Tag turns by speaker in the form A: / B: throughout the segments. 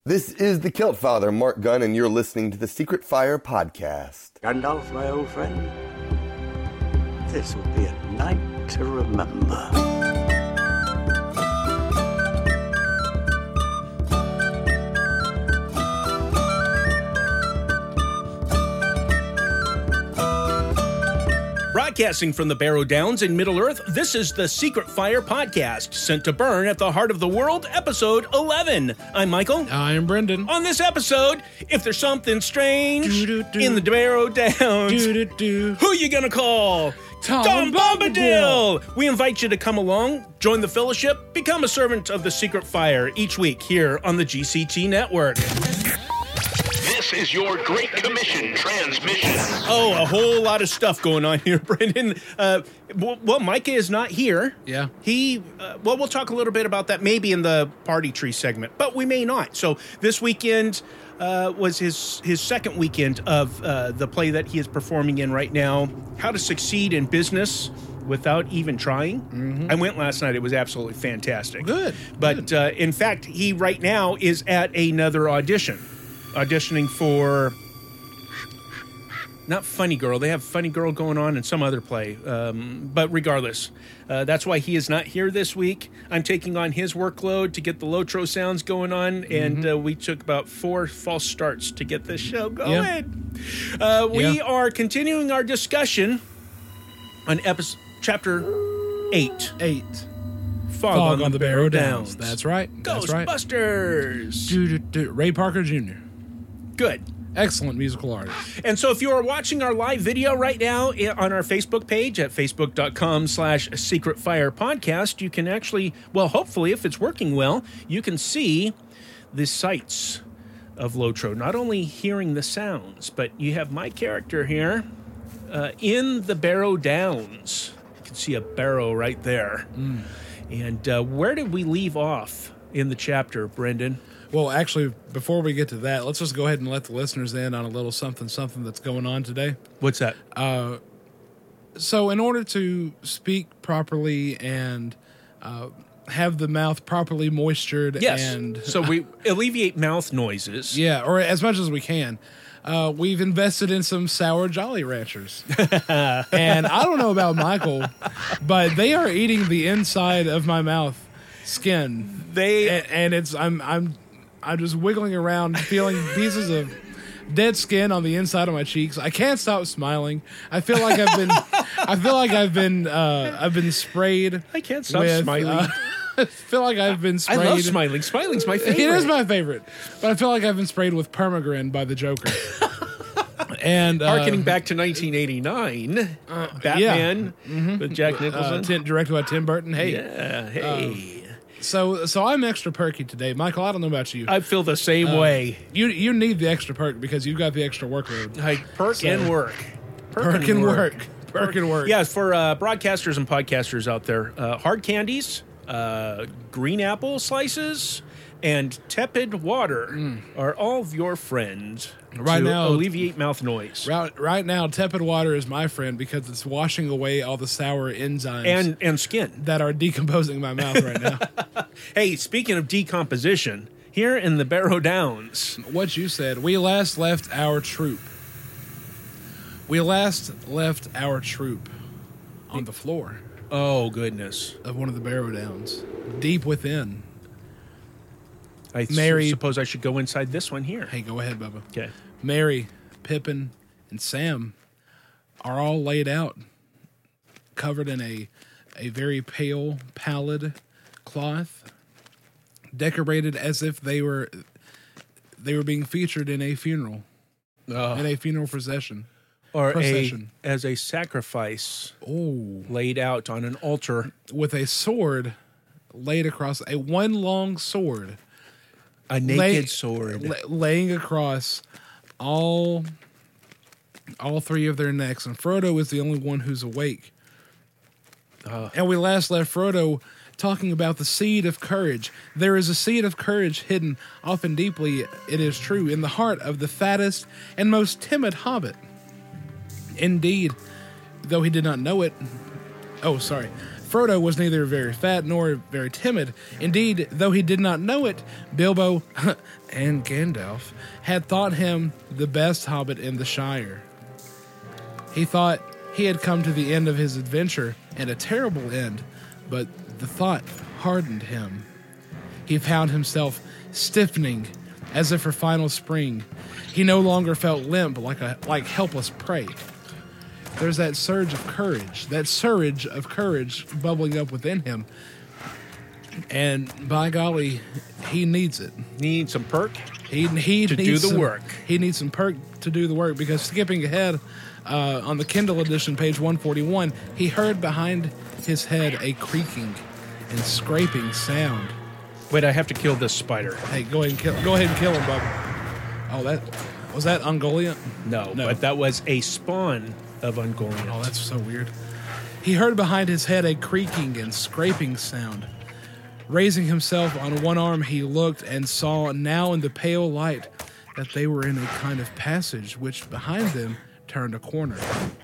A: This is the Kilt Father, Mark Gunn, and you're listening to the Secret Fire Podcast.
B: Gandalf, my old friend, this will be a night to remember.
C: Broadcasting from the Barrow Downs in Middle-earth, this is the Secret Fire Podcast, sent to burn at the heart of the world, episode 11. I'm Michael.
D: I am Brendan.
C: On this episode, if there's something strange in the Barrow Downs, who you gonna call? Tom Bombadil! We invite you to come along, join the fellowship, become a servant of the Secret Fire each week here on the GCT Network.
E: This is your Great Commission transmission.
C: Oh, a whole lot of stuff going on here, Brendan. Well, Micah is not here.
D: Yeah.
C: We'll talk a little bit about that maybe in the Party Tree segment, but we may not. So this weekend was his second weekend of the play that he is performing in right now, How to Succeed in Business Without Even Trying. Mm-hmm. I went last night. It was absolutely fantastic.
D: Good.
C: But in fact, he right now is at another auditioning for, not Funny Girl. They have Funny Girl going on in some other play. But regardless, that's why he is not here this week. I'm taking on his workload to get the Lotro sounds going on, and we took about 4 false starts to get this show going. Yeah. We are continuing our discussion on chapter 8. Fog on the Barrow Downs.
D: That's right.
C: Ghostbusters.
D: Ray Parker Jr.
C: Good.
D: Excellent musical artist.
C: And so if you are watching our live video right now on our Facebook page at facebook.com/secretfirepodcast, you can actually, well, hopefully, if it's working well, you can see the sights of Lotro. Not only hearing the sounds, but you have my character here in the Barrow Downs. You can see a barrow right there. And where did we leave off in the chapter, Brendan?
D: Well, actually, before we get to that, let's just go ahead and let the listeners in on a little something that's going on today.
C: What's that?
D: So in order to speak properly and have the mouth properly moistured, and
C: so we alleviate mouth noises.
D: Yeah, or as much as we can. We've invested in some sour Jolly Ranchers. And I don't know about Michael, but they are eating the inside of my mouth skin. I'm just wiggling around, feeling pieces of dead skin on the inside of my cheeks. I can't stop smiling. I feel like I've been sprayed.
C: I can't stop smiling.
D: I feel like I've been sprayed.
C: I love smiling. Smiling's my favorite.
D: It is my favorite. But I feel like I've been sprayed with Permagrin by the Joker. And
C: harkening back to 1989, Batman with Jack Nicholson.
D: Directed by Tim Burton. Hey.
C: Yeah, hey.
D: So I'm extra perky today. Michael, I don't know about you.
C: I feel the same way.
D: You need the extra perk because you've got the extra workload.
C: Perk and work.
D: Perk and work.
C: Yeah, for broadcasters and podcasters out there, hard candies, green apple slices, and tepid water are all of your friends
D: right now.
C: Alleviate mouth noise.
D: Right now, tepid water is my friend because it's washing away all the sour enzymes
C: and skin
D: that are decomposing my mouth right now.
C: Hey, speaking of decomposition, here in the Barrow Downs,
D: what you said, we last left our troop. On the floor.
C: Oh, goodness.
D: Of one of the Barrow Downs, deep within.
C: I suppose I should go inside this one here.
D: Hey, go ahead, Bubba.
C: Okay.
D: Mary, Pippin, and Sam are all laid out, covered in a very pale, pallid cloth, decorated as if they were being featured in a funeral, in a funeral procession.
C: Or as a sacrifice laid out on an altar.
D: With a sword laid across, one long sword.
C: A naked sword.
D: Laying across all 3 of their necks. And Frodo is the only one who's awake. And we last left Frodo talking about the seed of courage. There is a seed of courage hidden, often deeply, it is true, in the heart of the fattest and most timid hobbit. Indeed, though he did not know it, Frodo was neither very fat nor very timid. Indeed, though he did not know it, Bilbo and Gandalf had thought him the best hobbit in the Shire. He thought he had come to the end of his adventure, and a terrible end, but the thought hardened him. He found himself stiffening as if for final spring. He no longer felt limp like helpless prey. There's that surge of courage bubbling up within him. And by golly, he needs it.
C: Need some perk
D: He
C: to
D: needs
C: do the work.
D: He needs some perk to do the work, because skipping ahead on the Kindle edition, page 141, he heard behind his head a creaking and scraping sound.
C: Wait, I have to kill this spider.
D: Hey, go ahead and kill him, bub. Oh, was that Ungoliant?
C: No,
D: No.
C: but that was a spawn of Ungoliant.
D: Oh, that's so weird. He heard behind his head a creaking and scraping sound. Raising himself on one arm, he looked and saw now in the pale light that they were in a kind of passage which behind them turned a corner.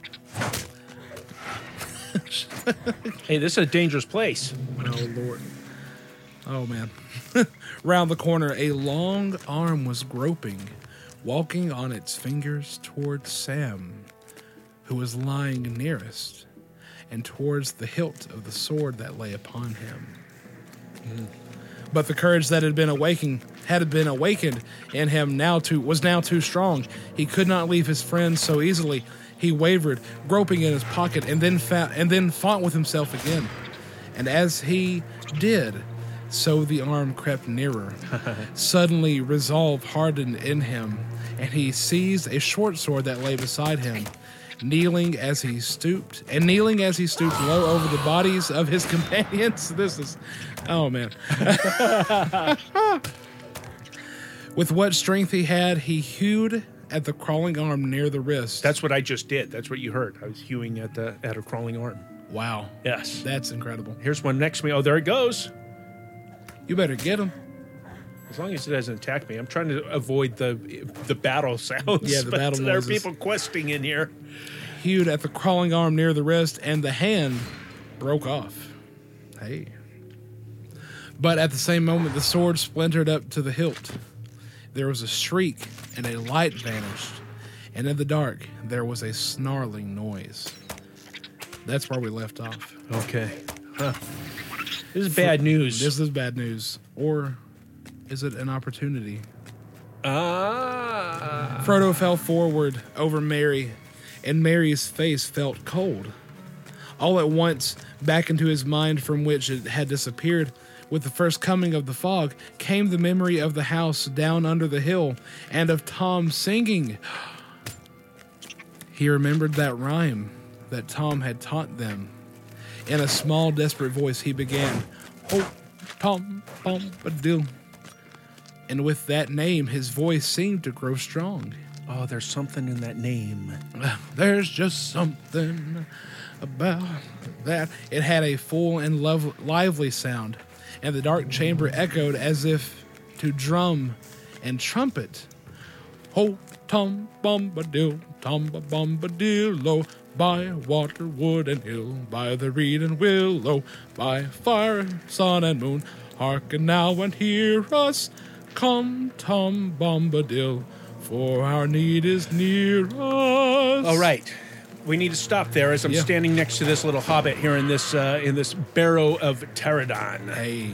C: Hey, this is a dangerous place.
D: Oh, Lord. Oh, man. Round the corner, a long arm was groping, walking on its fingers towards Sam, who was lying nearest, and towards the hilt of the sword that lay upon him. But the courage that had been awakened in him was now too strong. He could not leave his friend so easily. He wavered, groping in his pocket, and then fought with himself again. And as he did, so the arm crept nearer. Suddenly resolve hardened in him, and he seized a short sword that lay beside him. Kneeling as he stooped low over the bodies of his companions. Oh man. With what strength he had, he hewed at the crawling arm near the wrist.
C: That's what I just did. That's what you heard. I was hewing at a crawling arm.
D: Wow.
C: Yes.
D: That's incredible.
C: Here's one next to me. Oh, there it goes.
D: You better get him.
C: As long as it doesn't attack me. I'm trying to avoid the battle sounds.
D: Yeah, the
C: but
D: battle
C: there
D: noises.
C: are people questing in here.
D: Hewed at the crawling arm near the wrist, and the hand broke off. Hey. But at the same moment, the sword splintered up to the hilt. There was a shriek, and a light vanished. And in the dark, there was a snarling noise. That's where we left off.
C: Okay. Huh. This is bad news.
D: This is bad news. Or is it an opportunity? Frodo fell forward over Merry, and Merry's face felt cold. All at once, back into his mind from which it had disappeared, with the first coming of the fog, came the memory of the house down under the hill, and of Tom singing. He remembered that rhyme that Tom had taught them. In a small, desperate voice, he began, "Oh, Tom Bombadil." And with that name, his voice seemed to grow strong.
C: Oh, there's something in that name.
D: There's just something about that. It had a full and lively sound, and the dark chamber echoed as if to drum and trumpet. "Oh, Tom Bombadil, by water, wood, and hill, by the reed and willow, by fire, sun, and moon, hearken now and hear us. Come, Tom Bombadil, for our need is near us."
C: All right. We need to stop there as I'm standing next to this little hobbit here in this barrow of Pterodon.
D: Hey.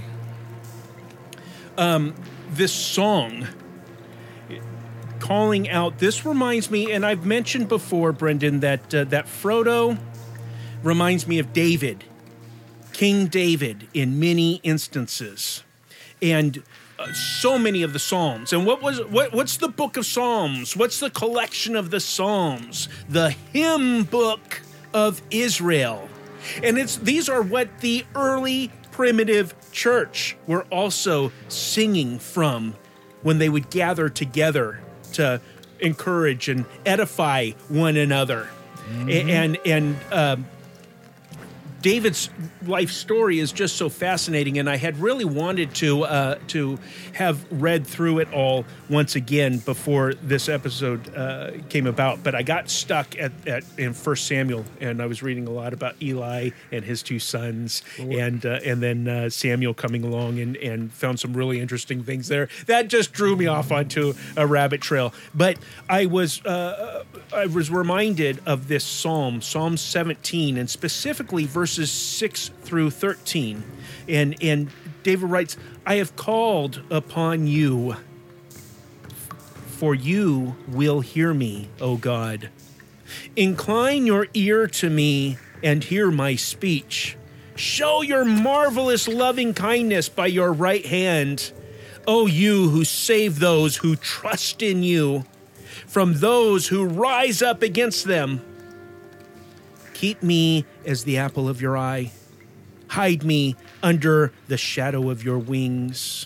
C: This song, calling out, this reminds me, and I've mentioned before, Brendan, that Frodo reminds me of David, King David, in many instances. And so many of the Psalms. And what's the book of Psalms? What's the collection of the Psalms? The hymn book of Israel. And these are what the early primitive church were also singing from when they would gather together to encourage and edify one another. And David's life story is just so fascinating, and I had really wanted to have read through it all once again before this episode came about. But I got stuck in 1 Samuel, and I was reading a lot about Eli and his two sons, and then Samuel coming along and found some really interesting things there. That just drew me off onto a rabbit trail. But I was reminded of this Psalm 17, and specifically verses 6 through 13. And David writes, I have called upon you, for you will hear me, O God. Incline your ear to me and hear my speech. Show your marvelous loving kindness by your right hand, O you who save those who trust in you from those who rise up against them. Keep me as the apple of your eye. Hide me under the shadow of your wings.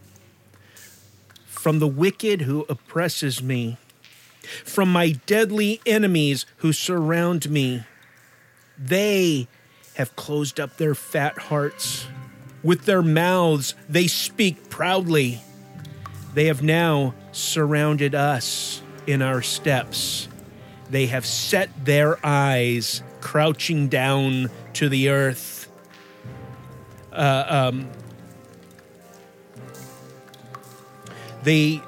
C: From the wicked who oppresses me, from my deadly enemies who surround me. They have closed up their fat hearts. With their mouths they speak proudly. They have now surrounded us in our steps. They have set their eyes crouching down to the earth. They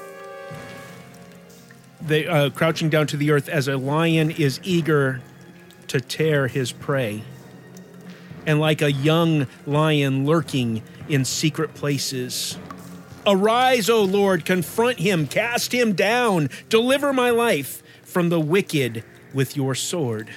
C: crouching down to the earth as a lion is eager to tear his prey, and like a young lion lurking in secret places. Arise, O Lord, confront him, cast him down, deliver my life from the wicked with your sword.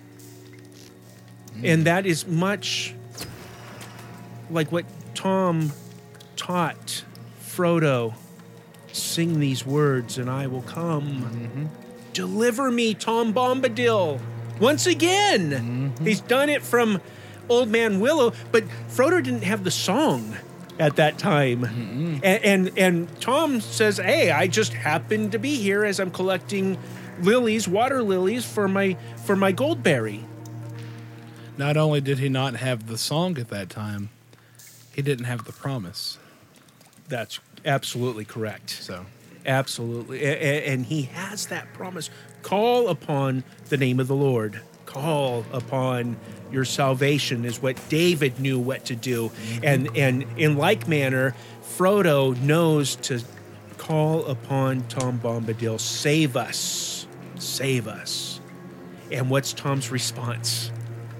C: And that is much like what Tom taught Frodo. Sing these words and I will come. Mm-hmm. Deliver me, Tom Bombadil. Once again. Mm-hmm. He's done it from Old Man Willow, but Frodo didn't have the song at that time. Mm-hmm. And Tom says, hey, I just happened to be here as I'm collecting lilies, water lilies for my Goldberry.
D: Not only did he not have the song at that time, he didn't have the promise.
C: That's absolutely correct.
D: So,
C: absolutely. And he has that promise. Call upon the name of the Lord. Call upon your salvation is what David knew what to do. Mm-hmm. And in like manner, Frodo knows to call upon Tom Bombadil. Save us. Save us. And what's Tom's response?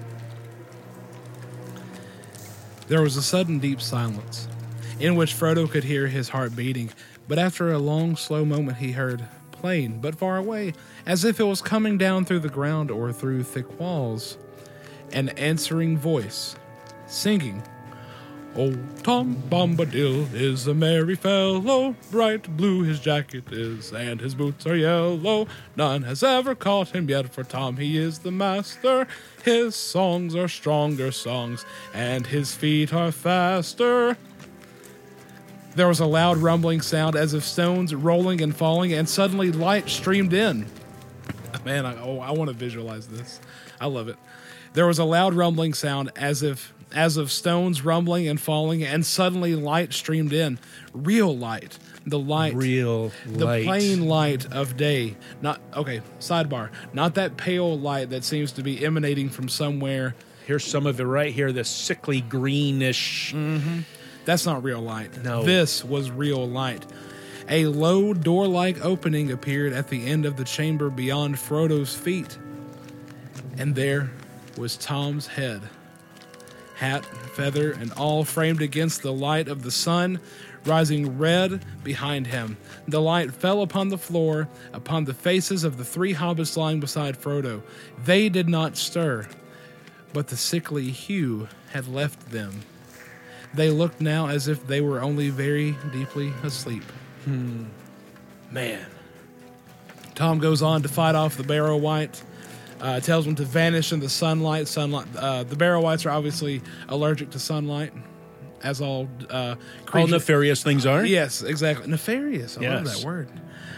D: There was a sudden deep silence, in which Frodo could hear his heart beating, but after a long, slow moment he heard, plain but far away, as if it was coming down through the ground or through thick walls, an answering voice, singing, "Oh, Tom Bombadil is a merry fellow, bright blue his jacket is, and his boots are yellow. None has ever caught him yet, for Tom he is the master. His songs are stronger songs, and his feet are faster." There was a loud rumbling sound as of stones rolling and falling, and suddenly light streamed in. Man, I want to visualize this. I love it. There was a loud rumbling sound as of stones rumbling and falling, and suddenly light streamed in. Real light. The light.
C: Real light.
D: The plain light of day. Sidebar. Not that pale light that seems to be emanating from somewhere.
C: Here's some of it right here, the sickly greenish.
D: Mm-hmm. That's not real light.
C: No.
D: This was real light. A low door-like opening appeared at the end of the chamber beyond Frodo's feet. And there was Tom's head. Hat, feather, and all framed against the light of the sun, rising red behind him. The light fell upon the floor, upon the faces of the three hobbits lying beside Frodo. They did not stir, but the sickly hue had left them. They looked now as if they were only very deeply asleep.
C: Man.
D: Tom goes on to fight off the Barrow-wight, tells them to vanish in the sunlight. The Barrow-wights are obviously allergic to sunlight, as all
C: All
D: creatures.
C: nefarious things are.
D: Yes, exactly. Nefarious. I love that word.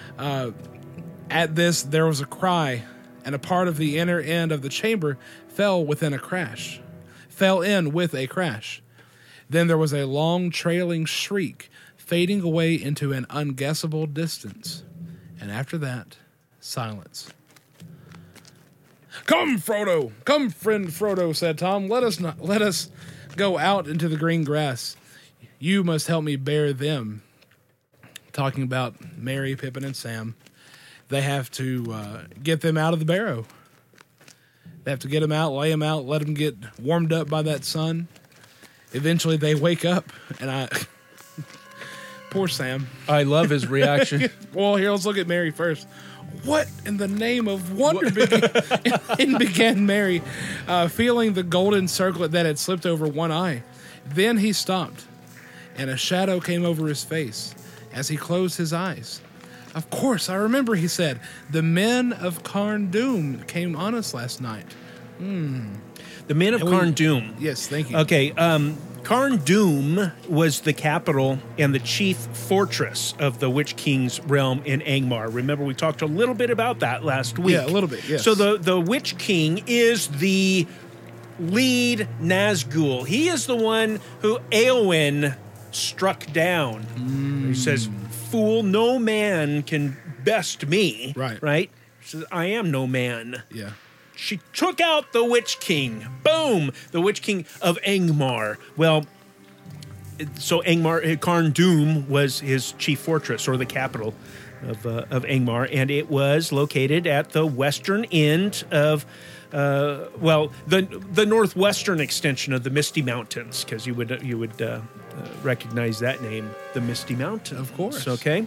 D: At this, there was a cry, and a part of the inner end of the chamber fell within a crash. fell in with a crash. Then there was a long trailing shriek, fading away into an unguessable distance. And after that, silence. "Come, Frodo! Come, friend Frodo," said Tom. Let us go out into the green grass. You must help me bear them." Talking about Merry, Pippin, and Sam. They have to get them out of the barrow. They have to get them out, lay them out, let them get warmed up by that sun. Eventually they wake up, and poor Sam.
C: I love his reaction.
D: Well, here, let's look at Mary first. "What in the name of wonder began Mary, feeling the golden circlet that had slipped over one eye. Then he stopped, and a shadow came over his face as he closed his eyes. "Of course, I remember," he said. "The men of Carn Dûm came on us last night."
C: The men of Carn Dûm.
D: Yes, thank you.
C: Okay, Carn Dûm was the capital and the chief fortress of the Witch King's realm in Angmar. Remember, we talked a little bit about that last week.
D: Yeah, a little bit, yes.
C: So the Witch King is the lead Nazgul. He is the one who Éowyn struck down. He says, "Fool, no man can best me." Right? He says, "I am no man."
D: Yeah.
C: She took out the Witch King. Boom! The Witch King of Angmar. Well, so Angmar, Carn Dûm was his chief fortress, or the capital of Angmar, and it was located at the western end of, the northwestern extension of the Misty Mountains, because you would recognize that name, the Misty Mountains.
D: Of course.
C: Okay.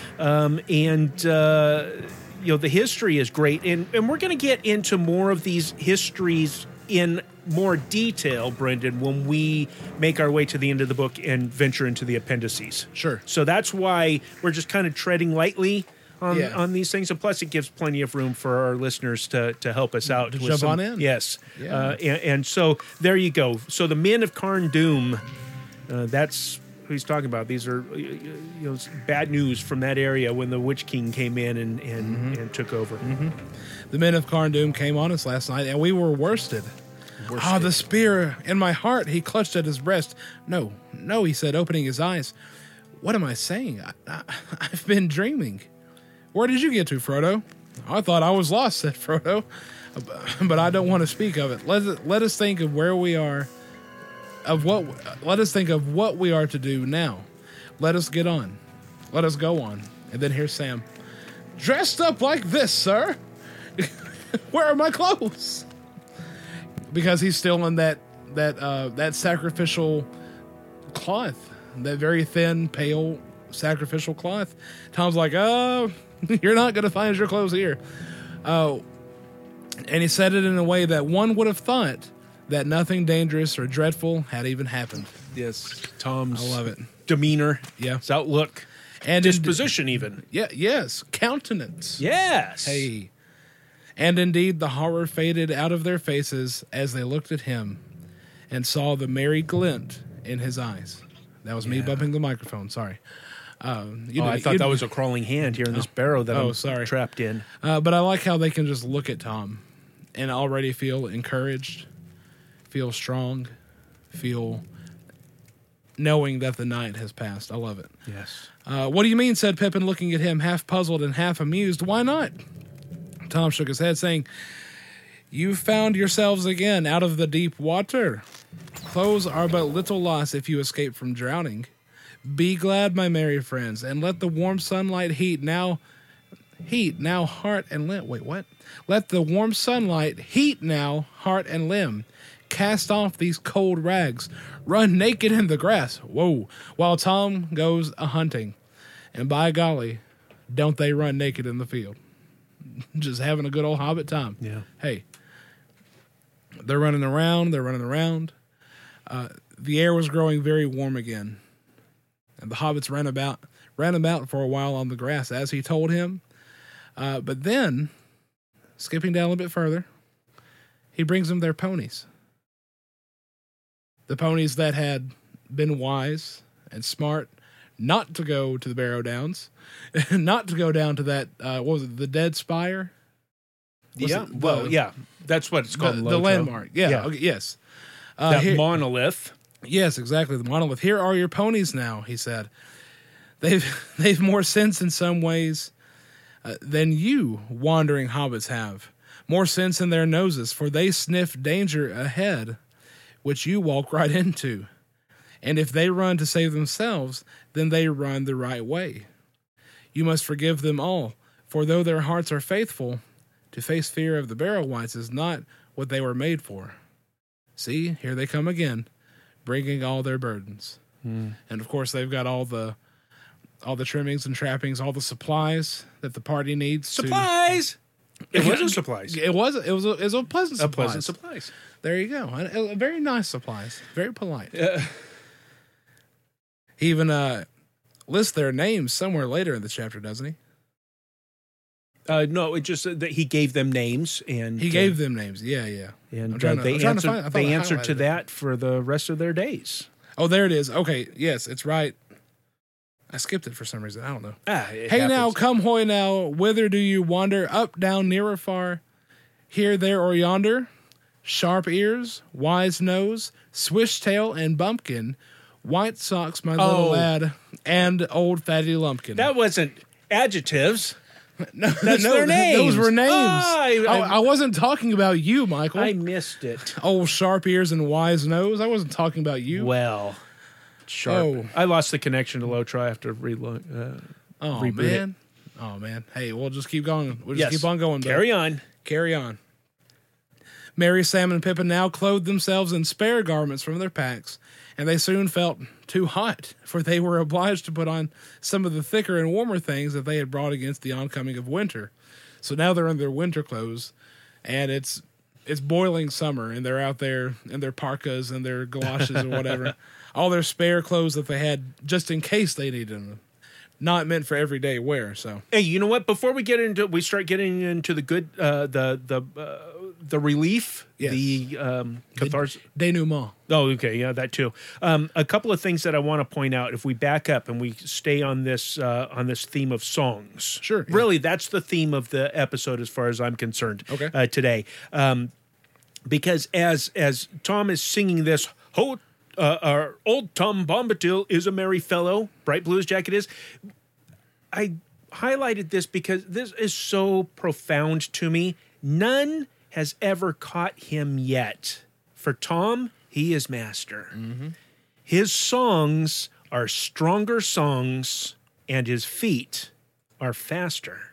C: The history is great, and we're going to get into more of these histories in more detail, Brendan, when we make our way to the end of the book and venture into the appendices.
D: Sure.
C: So that's why we're just kind of treading lightly on these things, and plus it gives plenty of room for our listeners to help us out.
D: To jump on in.
C: Yes.
D: Yeah.
C: And so there you go. So the men of Carn Dûm, that's who he's talking about. These are bad news from that area when the Witch King came in and took over.
D: Mm-hmm. The men of Carn Dûm came on us last night, and we were worsted. The spear in my heart. He clutched at his breast. No, he said, opening his eyes. What am I saying? I've been dreaming. Where did you get to, Frodo? I thought I was lost, said Frodo. But I don't want to speak of it. Let us think of where we are. Let us think of what we are to do now. Let us get on. Let us go on. And then here's Sam. Dressed up like this, sir. Where are my clothes? Because he's still in that sacrificial cloth, that very thin, pale sacrificial cloth. Tom's like, "Oh, you're not going to find your clothes here." Oh, and he said it in a way that one would have thought that nothing dangerous or dreadful had even happened.
C: Yes, Tom's
D: I love it.
C: Demeanor,
D: Yeah.
C: his outlook,
D: And
C: disposition, even.
D: Yeah, yes, countenance.
C: Yes.
D: Hey. And indeed, the horror faded out of their faces as they looked at him and saw the merry glint in his eyes. That was me bumping the microphone. Sorry.
C: I thought that was a crawling hand here in this barrow that I'm trapped in.
D: But I like how they can just look at Tom and already feel encouraged, feel strong, feel knowing that the night has passed. I love it.
C: Yes.
D: What do you mean, said Pippin, looking at him, half puzzled and half amused. Why not? Tom shook his head, saying, "You found yourselves again out of the deep water. Clothes are but little loss if you escape from drowning. Be glad, my merry friends, and let the warm sunlight heat now heart and limb." Wait, what? Let the warm sunlight heat now heart and limb. Cast off these cold rags. Run naked in the grass. Whoa. While Tom goes a-hunting. And by golly, don't they run naked in the field. Just having a good old hobbit time.
C: Yeah.
D: Hey, they're running around. The air was growing very warm again. And the hobbits ran about for a while on the grass, as he told him. But then, skipping down a little bit further, he brings them their ponies. The ponies that had been wise and smart not to go to the Barrow Downs, not to go down to that, what was it, the Dead Spire?
C: That's what it's called.
D: The landmark. Yeah.
C: Yeah.
D: Okay, yes.
C: That
D: Here-
C: monolith.
D: Yes, exactly. The monolith. Here are your ponies now, he said. They've more sense in some ways than you wandering hobbits have. More sense in their noses, for they sniff danger ahead, which you walk right into. And if they run to save themselves, then they run the right way. You must forgive them all, for though their hearts are faithful, to face fear of the Barrow-wights is not what they were made for. See, here they come again, bringing all their burdens. And of course, they've got all the trimmings and trappings, all the supplies that the party needs.
C: Supplies! It wasn't supplies.
D: It was a pleasant supplies.
C: A pleasant supplies.
D: There you go. A very nice supplies. Very polite. He even lists their names somewhere later in the chapter, doesn't he?
C: No, it just said that he gave them names, and
D: He gave them names. Yeah.
C: and
D: I'm trying to-
C: they
D: I'm trying to
C: answered.
D: find- I thought
C: They
D: I
C: answered to
D: highlighted it.
C: that for the rest of their days.
D: Oh, there it is. Okay, yes, it's right. I skipped it for some reason. I don't know.
C: It
D: Hey now,
C: happens.
D: come hoy now, whither do you wander? Up, down, near or far? Here, there, or yonder? Sharp ears, wise nose, swish tail, and bumpkin, white socks, my little
C: Oh.
D: lad, and old fatty lumpkin.
C: That wasn't adjectives.
D: no,
C: that's their names.
D: Those were names.
C: Ah,
D: I wasn't talking about you, Michael.
C: I missed it.
D: Old sharp ears and wise nose. I wasn't talking about you.
C: Well, sharp.
D: Oh.
C: I lost the connection to Lotro. I have to reload.
D: Oh
C: reboot it.
D: man. Oh man. Hey, we'll just keep going. We'll just
C: Yes.
D: keep on going. bud.
C: Carry on.
D: Carry on. Merry Sam and Pippin now clothed themselves in spare garments from their packs, and they soon felt too hot, for they were obliged to put on some of the thicker and warmer things that they had brought against the oncoming of winter. So now they're in their winter clothes, and it's boiling summer, and they're out there in their parkas and their galoshes or whatever. All their spare clothes that they had just in case they needed them. Not meant for everyday wear, so.
C: Hey, you know what? Before we start getting into the good, the relief,
D: Yes.
C: the catharsis.
D: Denouement.
C: Oh, okay, yeah, that too. A couple of things that I want to point out. If we back up and we stay on this theme of songs,
D: Sure, yeah.
C: Really, that's the theme of the episode, as far as I'm concerned.
D: Okay.
C: Today, because as Tom is singing this, our old Tom Bombadil is a merry fellow. Bright Blues Jacket is. I highlighted this because this is so profound to me. None has ever caught him yet. For Tom, he is master. His songs are stronger songs, and his feet are faster.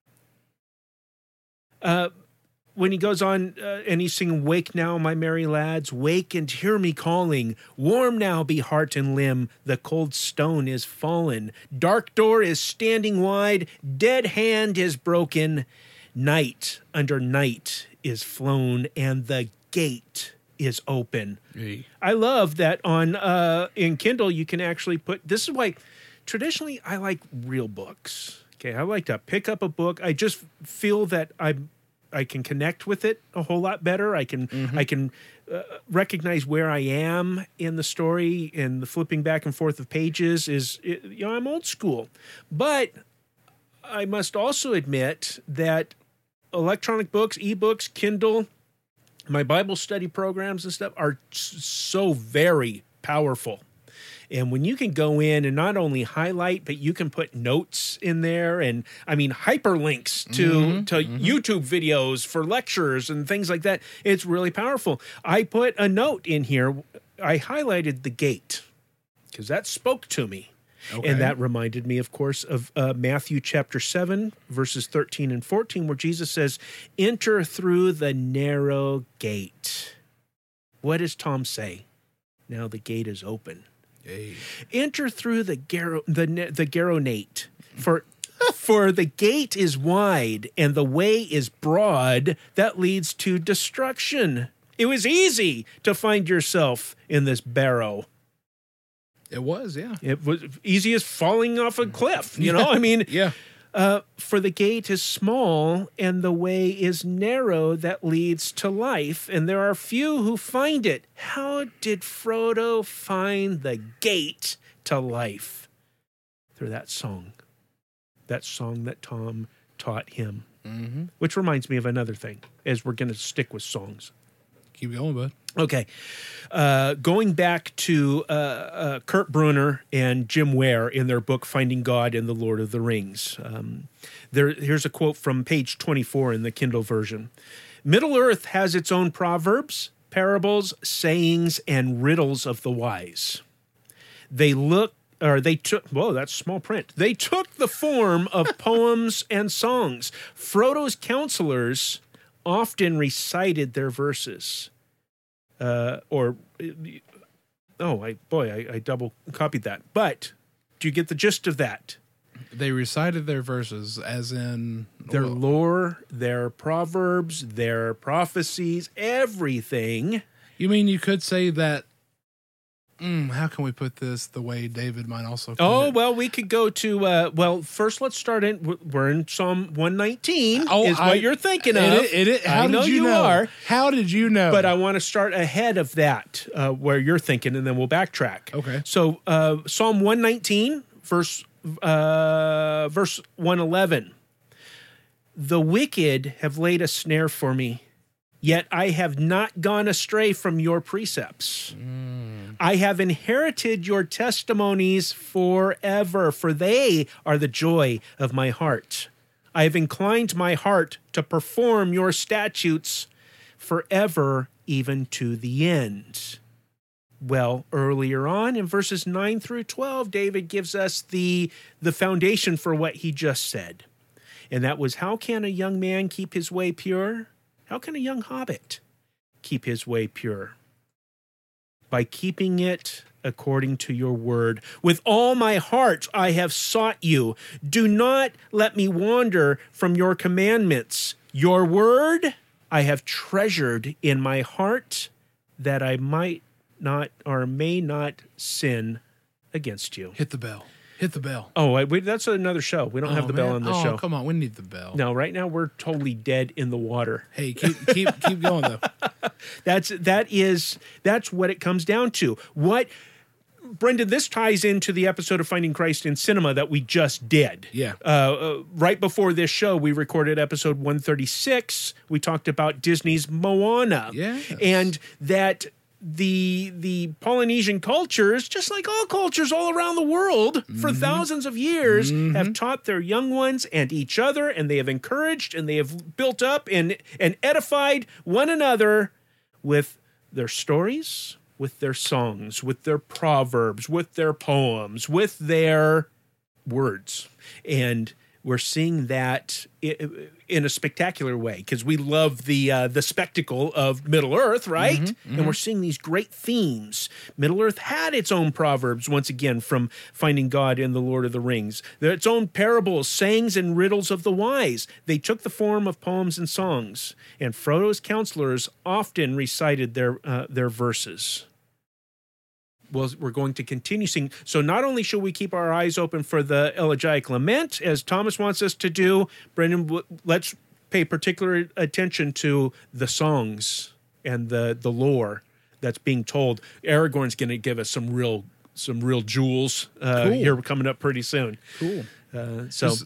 C: When he goes on and he's singing, "Wake now, my merry lads, wake and hear me calling. Warm now be heart and limb, the cold stone is fallen. Dark door is standing wide, dead hand is broken. Night under night is flown, and the gate is open." I love that on in Kindle you can actually put. This is why traditionally I like real books. Okay, I like to pick up a book. I just feel that I can connect with it a whole lot better. I can recognize where I am in the story, and the flipping back and forth of pages I'm old school. But I must also admit that electronic books, ebooks, Kindle, my Bible study programs and stuff are so very powerful. And when you can go in and not only highlight, but you can put notes in there, and I mean hyperlinks to YouTube videos for lectures and things like that. It's really powerful. I put a note in here. I highlighted the gate because that spoke to me.
D: Okay.
C: And that reminded me, of course, of Matthew chapter 7, verses 13 and 14, where Jesus says, "Enter through the narrow gate." What does Tom say? Now the gate is open. Enter through the Garonate, for the gate is wide and the way is broad that leads to destruction. It was easy to find yourself in this barrow.
D: It was, yeah.
C: It was easy as falling off a cliff. I mean,
D: Yeah.
C: for the gate is small and the way is narrow that leads to life, and there are few who find it. How did Frodo find the gate to life? Through that song that Tom taught him. Which reminds me of another thing, as we're going to stick with songs.
D: Keep going, bud.
C: Okay. Going back to Kurt Brunner and Jim Ware in their book, Finding God and the Lord of the Rings. Here's a quote from page 24 in the Kindle version. Middle-earth has its own proverbs, parables, sayings, and riddles of the wise. They took, whoa, that's small print. They took the form of poems and songs. Frodo's counselors often recited their verses. I double copied that. But do you get the gist of that?
D: They recited their verses, as in
C: Their lore, their proverbs, their prophecies, everything.
D: You mean you could say that? How can we put this the way David might also put it?
C: Well, we could go to, first let's start in, we're in Psalm 119 is what you're thinking of.
D: How did you know? How did you know?
C: But I want to start ahead of that, where you're thinking, and then we'll backtrack.
D: Okay.
C: So Psalm 119, verse 111. The wicked have laid a snare for me, yet I have not gone astray from your precepts. I have inherited your testimonies forever, for they are the joy of my heart. I have inclined my heart to perform your statutes forever, even to the end. Well, earlier on in verses 9 through 12, David gives us the foundation for what he just said. And that was, how can a young man keep his way pure? How can a young hobbit keep his way pure? By keeping it according to your word. With all my heart I have sought you. Do not let me wander from your commandments. Your word I have treasured in my heart, that I might not or may not sin against you.
D: Hit the bell. Hit the bell.
C: Oh, that's another show. We don't have the bell on this show.
D: Oh, come on. We need the bell.
C: No, right now we're totally dead in the water.
D: Hey, keep going though.
C: That's what it comes down to. Brendan, this ties into the episode of Finding Christ in Cinema that we just did.
D: Yeah.
C: Right before this show, we recorded episode 136. We talked about Disney's Moana.
D: Yes.
C: And that the Polynesian cultures, just like all cultures all around the world, for thousands of years, have taught their young ones and each other, and they have encouraged and they have built up and edified one another with their stories, with their songs, with their proverbs, with their poems, with their words. And we're seeing that in a spectacular way, because we love the spectacle of Middle-earth, right? And we're seeing these great themes. Middle-earth had its own proverbs, once again, from Finding God in the Lord of the Rings. Its own parables, sayings, and riddles of the wise. They took the form of poems and songs, and Frodo's counselors often recited their verses. Well, we're going to continue seeing. So not only should we keep our eyes open for the elegiac lament, as Thomas wants us to do, Brendan, let's pay particular attention to the songs and the lore that's being told. Aragorn's going to give us some real jewels here coming up pretty soon.
D: Cool.
C: Just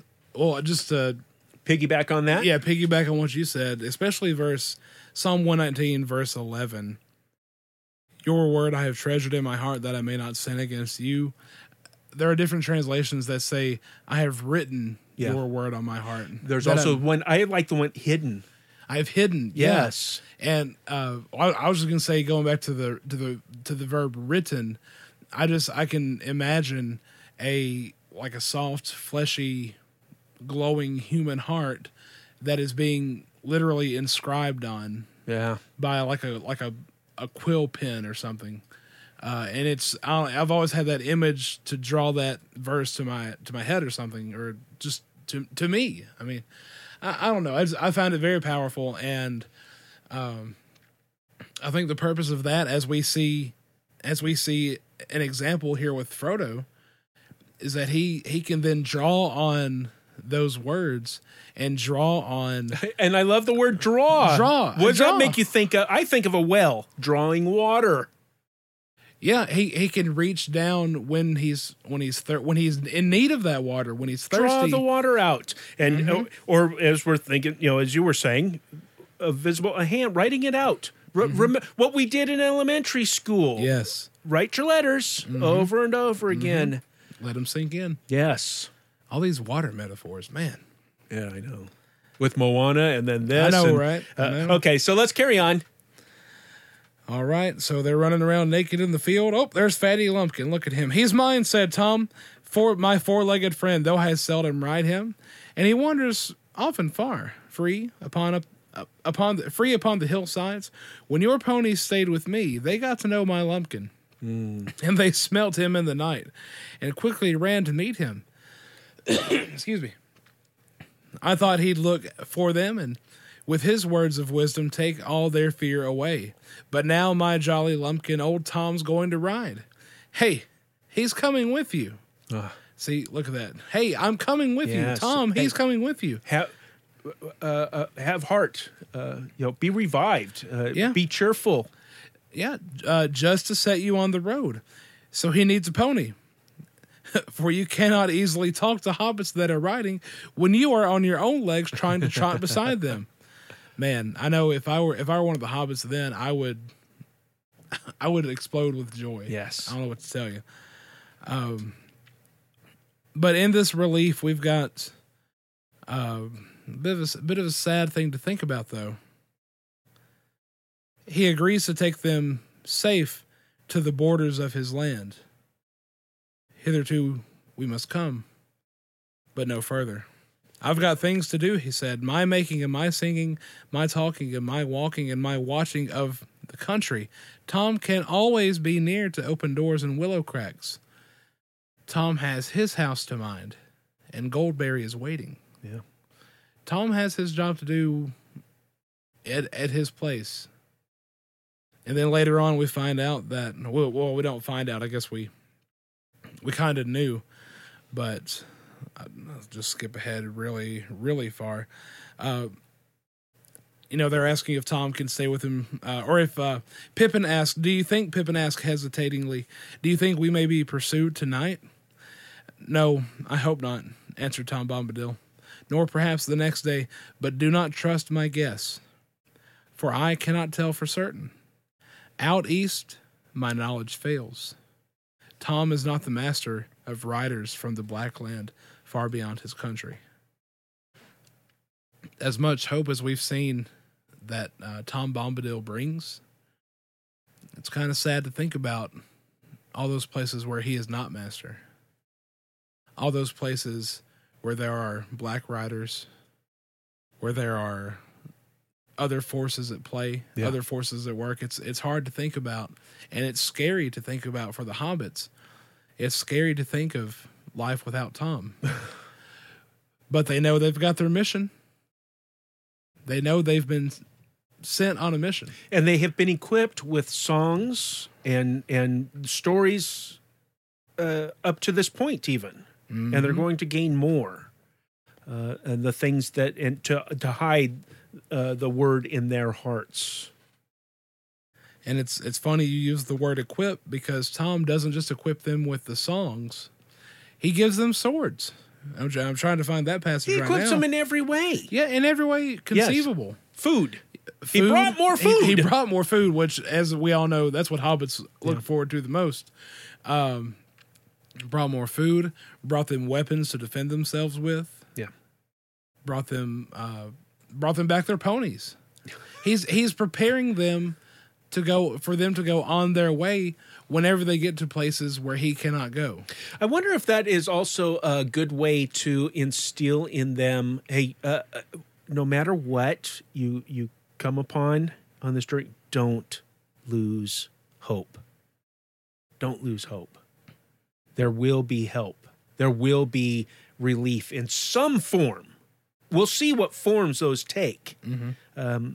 D: piggyback
C: on that.
D: Yeah, piggyback on what you said, especially Psalm 119, verse 11. Your word I have treasured in my heart, that I may not sin against you. There are different translations that say, I have written your word on my heart.
C: There's also one, I like the one hidden.
D: I have hidden.
C: Yes.
D: And I was just going to say, going back to the verb written, I can imagine a soft, fleshy, glowing human heart that is being literally inscribed on by like a quill pen or something, and I've always had that image to draw that verse to my head or something, or just to me. I mean, I don't know. I found it very powerful, and I think the purpose of that, as we see an example here with Frodo, is that he can then draw on those words and draw on.
C: And I love the word draw.
D: Draw.
C: What does that make you think of? I think of a well, drawing water.
D: Yeah, he can reach down when he's in need of that water, when he's thirsty.
C: Draw the water out. And or as we're thinking, as you were saying, a hand writing it out. What we did in elementary school.
D: Yes.
C: Write your letters over and over again.
D: Let them sink in.
C: Yes.
D: All these water metaphors, man.
C: Yeah, I know. With Moana and then this.
D: I know,
C: and,
D: right? I know.
C: Okay, so let's carry on.
D: All right, so they're running around naked in the field. Oh, there's Fatty Lumpkin. Look at him. He's mine, said Tom, for my four-legged friend, though I seldom ride him. And he wanders often far, free upon the hillsides. When your ponies stayed with me, they got to know my Lumpkin. And they smelt him in the night and quickly ran to meet him. Excuse me. I thought he'd look for them and with his words of wisdom take all their fear away. But now my jolly Lumpkin, old Tom's going to ride. Hey, he's coming with you. See, look at that. Hey, I'm coming with you. Tom, he's coming with you.
C: Have heart. Be revived. Be cheerful.
D: Yeah, just to set you on the road. So he needs a pony. For you cannot easily talk to hobbits that are riding when you are on your own legs trying to trot beside them. Man, I know if I were one of the hobbits, then I would explode with joy.
C: Yes,
D: I don't know what to tell you. But in this relief, we've got a bit of a sad thing to think about, though. He agrees to take them safe to the borders of his land. Hitherto we must come, but no further. I've got things to do, he said. My making and my singing, my talking and my walking and my watching of the country. Tom can always be near to open doors and willow cracks. Tom has his house to mind, and Goldberry is waiting.
C: Yeah.
D: Tom has his job to do at his place. And then later on we find out that, well, we don't find out. I guess we kind of knew, but I'll just skip ahead really, really far. They're asking if Tom can stay with him, or if Pippin asks, Pippin asks hesitatingly, do you think we may be pursued tonight? No, I hope not, answered Tom Bombadil, nor perhaps the next day, but do not trust my guess, for I cannot tell for certain. Out east, my knowledge fails. Tom is not the master of riders from the Black Land far beyond his country. As much hope as we've seen that Tom Bombadil brings, it's kind of sad to think about all those places where he is not master. All those places where there are black riders, where there are other forces at play, other forces at work. It's hard to think about, and it's scary to think about for the hobbits. It's scary to think of life without Tom. But they know they've got their mission. They know they've been sent on a mission.
C: And they have been equipped with songs and stories up to this point even. Mm-hmm. And they're going to gain more. And the things that, and to hide the word in their hearts.
D: And it's funny you use the word equip, because Tom doesn't just equip them with the songs. He gives them swords. I'm trying to find that passage right now.
C: He equips them in every way.
D: Yeah, in every way conceivable.
C: Yes. Food. He brought more food.
D: He brought more food, which, as we all know, that's what hobbits look forward to the most. Brought more food, brought them weapons to defend themselves with.
C: Yeah.
D: Brought them back their ponies. He's preparing them to go on their way whenever they get to places where he cannot go.
C: I wonder if that is also a good way to instill in them, hey, no matter what you come upon on this journey, don't lose hope. Don't lose hope. There will be help. There will be relief in some form. We'll see what forms those take. Mm-hmm.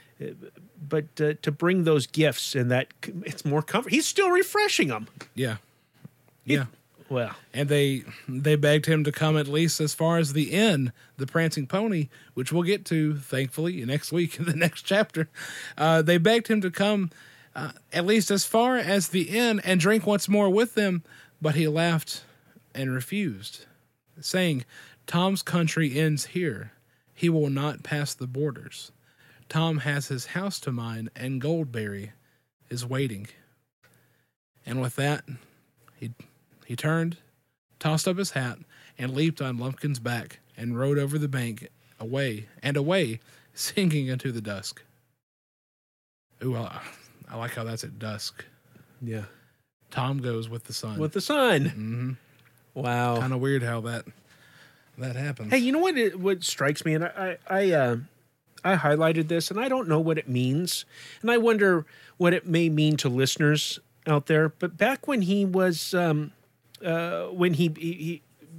C: But to bring those gifts and that, it's more comfort. He's still refreshing them.
D: Yeah.
C: Well,
D: and they begged him to come at least as far as the inn, the Prancing Pony, which we'll get to, thankfully, next week in the next chapter. They begged him to come at least as far as the inn and drink once more with them, but he laughed and refused, saying, Tom's country ends here. He will not pass the borders. Tom has his house to mind, and Goldberry is waiting. And with that, he turned, tossed up his hat, and leaped on Lumpkin's back and rode over the bank away, singing into the dusk. Ooh, I like how that's at dusk.
C: Yeah.
D: Tom goes with the sun.
C: With the sun.
D: Mm-hmm.
C: Wow.
D: Kind of weird how that happens.
C: Hey, you know what strikes me? And I highlighted this, and I don't know what it means. And I wonder what it may mean to listeners out there. But back when he was, when he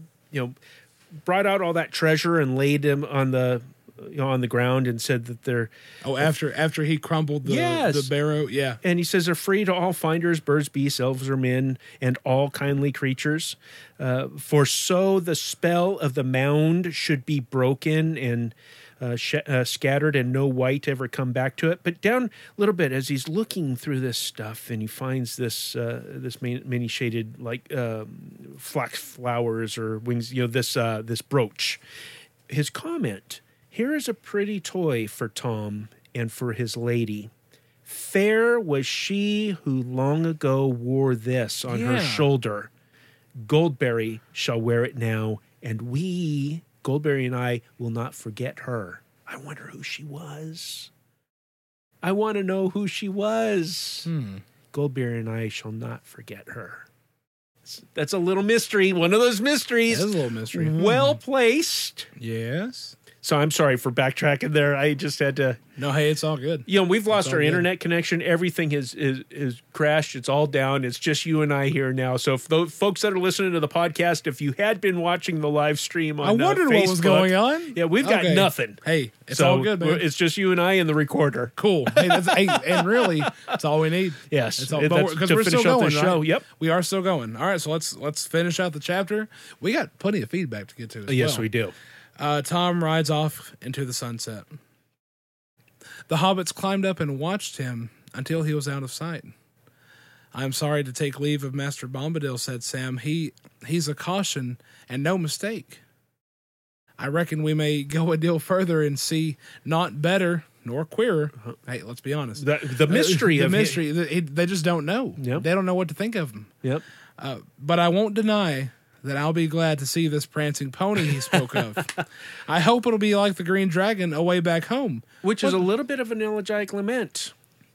C: brought out all that treasure and laid him on the ground and said that they're...
D: Oh, after he crumbled the barrow? Yeah.
C: And he says, they're free to all finders, birds, beasts, elves, or men, and all kindly creatures. For so the spell of the mound should be broken and scattered, and no wight ever come back to it. But down a little bit, as he's looking through this stuff, and he finds this many shaded flax flowers or wings, this brooch. His comment: "Here is a pretty toy for Tom and for his lady. Fair was she who long ago wore this on her shoulder. Goldberry shall wear it now, and we, Goldberry and I, will not forget her." I wonder who she was. I want to know who she was. Goldberry and I shall not forget her. That's a little mystery. One of those mysteries.
D: That is a little mystery.
C: Well placed.
D: Yes.
C: So I'm sorry for backtracking there. I just had to...
D: No, hey, it's all good.
C: We've lost our internet connection. Everything is crashed. It's all down. It's just you and I here now. So if those folks that are listening to the podcast, if you had been watching the live stream on
D: I wondered
C: Facebook,
D: what was going on.
C: Yeah, we've got nothing.
D: Hey, it's all good, man.
C: It's just you and I and the recorder.
D: Cool. Hey, and really, that's all we need.
C: Yes,
D: because
C: to
D: we're
C: finish
D: still
C: out
D: going.
C: the show.
D: Right?
C: Yep,
D: we are still going. All right, so let's finish out the chapter. We got plenty of feedback to get to.
C: Yes, we do.
D: Tom rides off into the sunset. The hobbits climbed up and watched him until he was out of sight. "I am sorry to take leave of Master Bombadil," said Sam. He's a caution and no mistake. I reckon we may go a deal further and see not better nor queerer. Hey, let's be honest.
C: The mystery of
D: mystery. They just don't know.
C: Yep.
D: They don't know what to think of him.
C: Yep.
D: But I won't deny that I'll be glad to see this prancing pony he spoke of. I hope it'll be like the Green Dragon away back home.
C: Which is a little bit of an elegiac lament.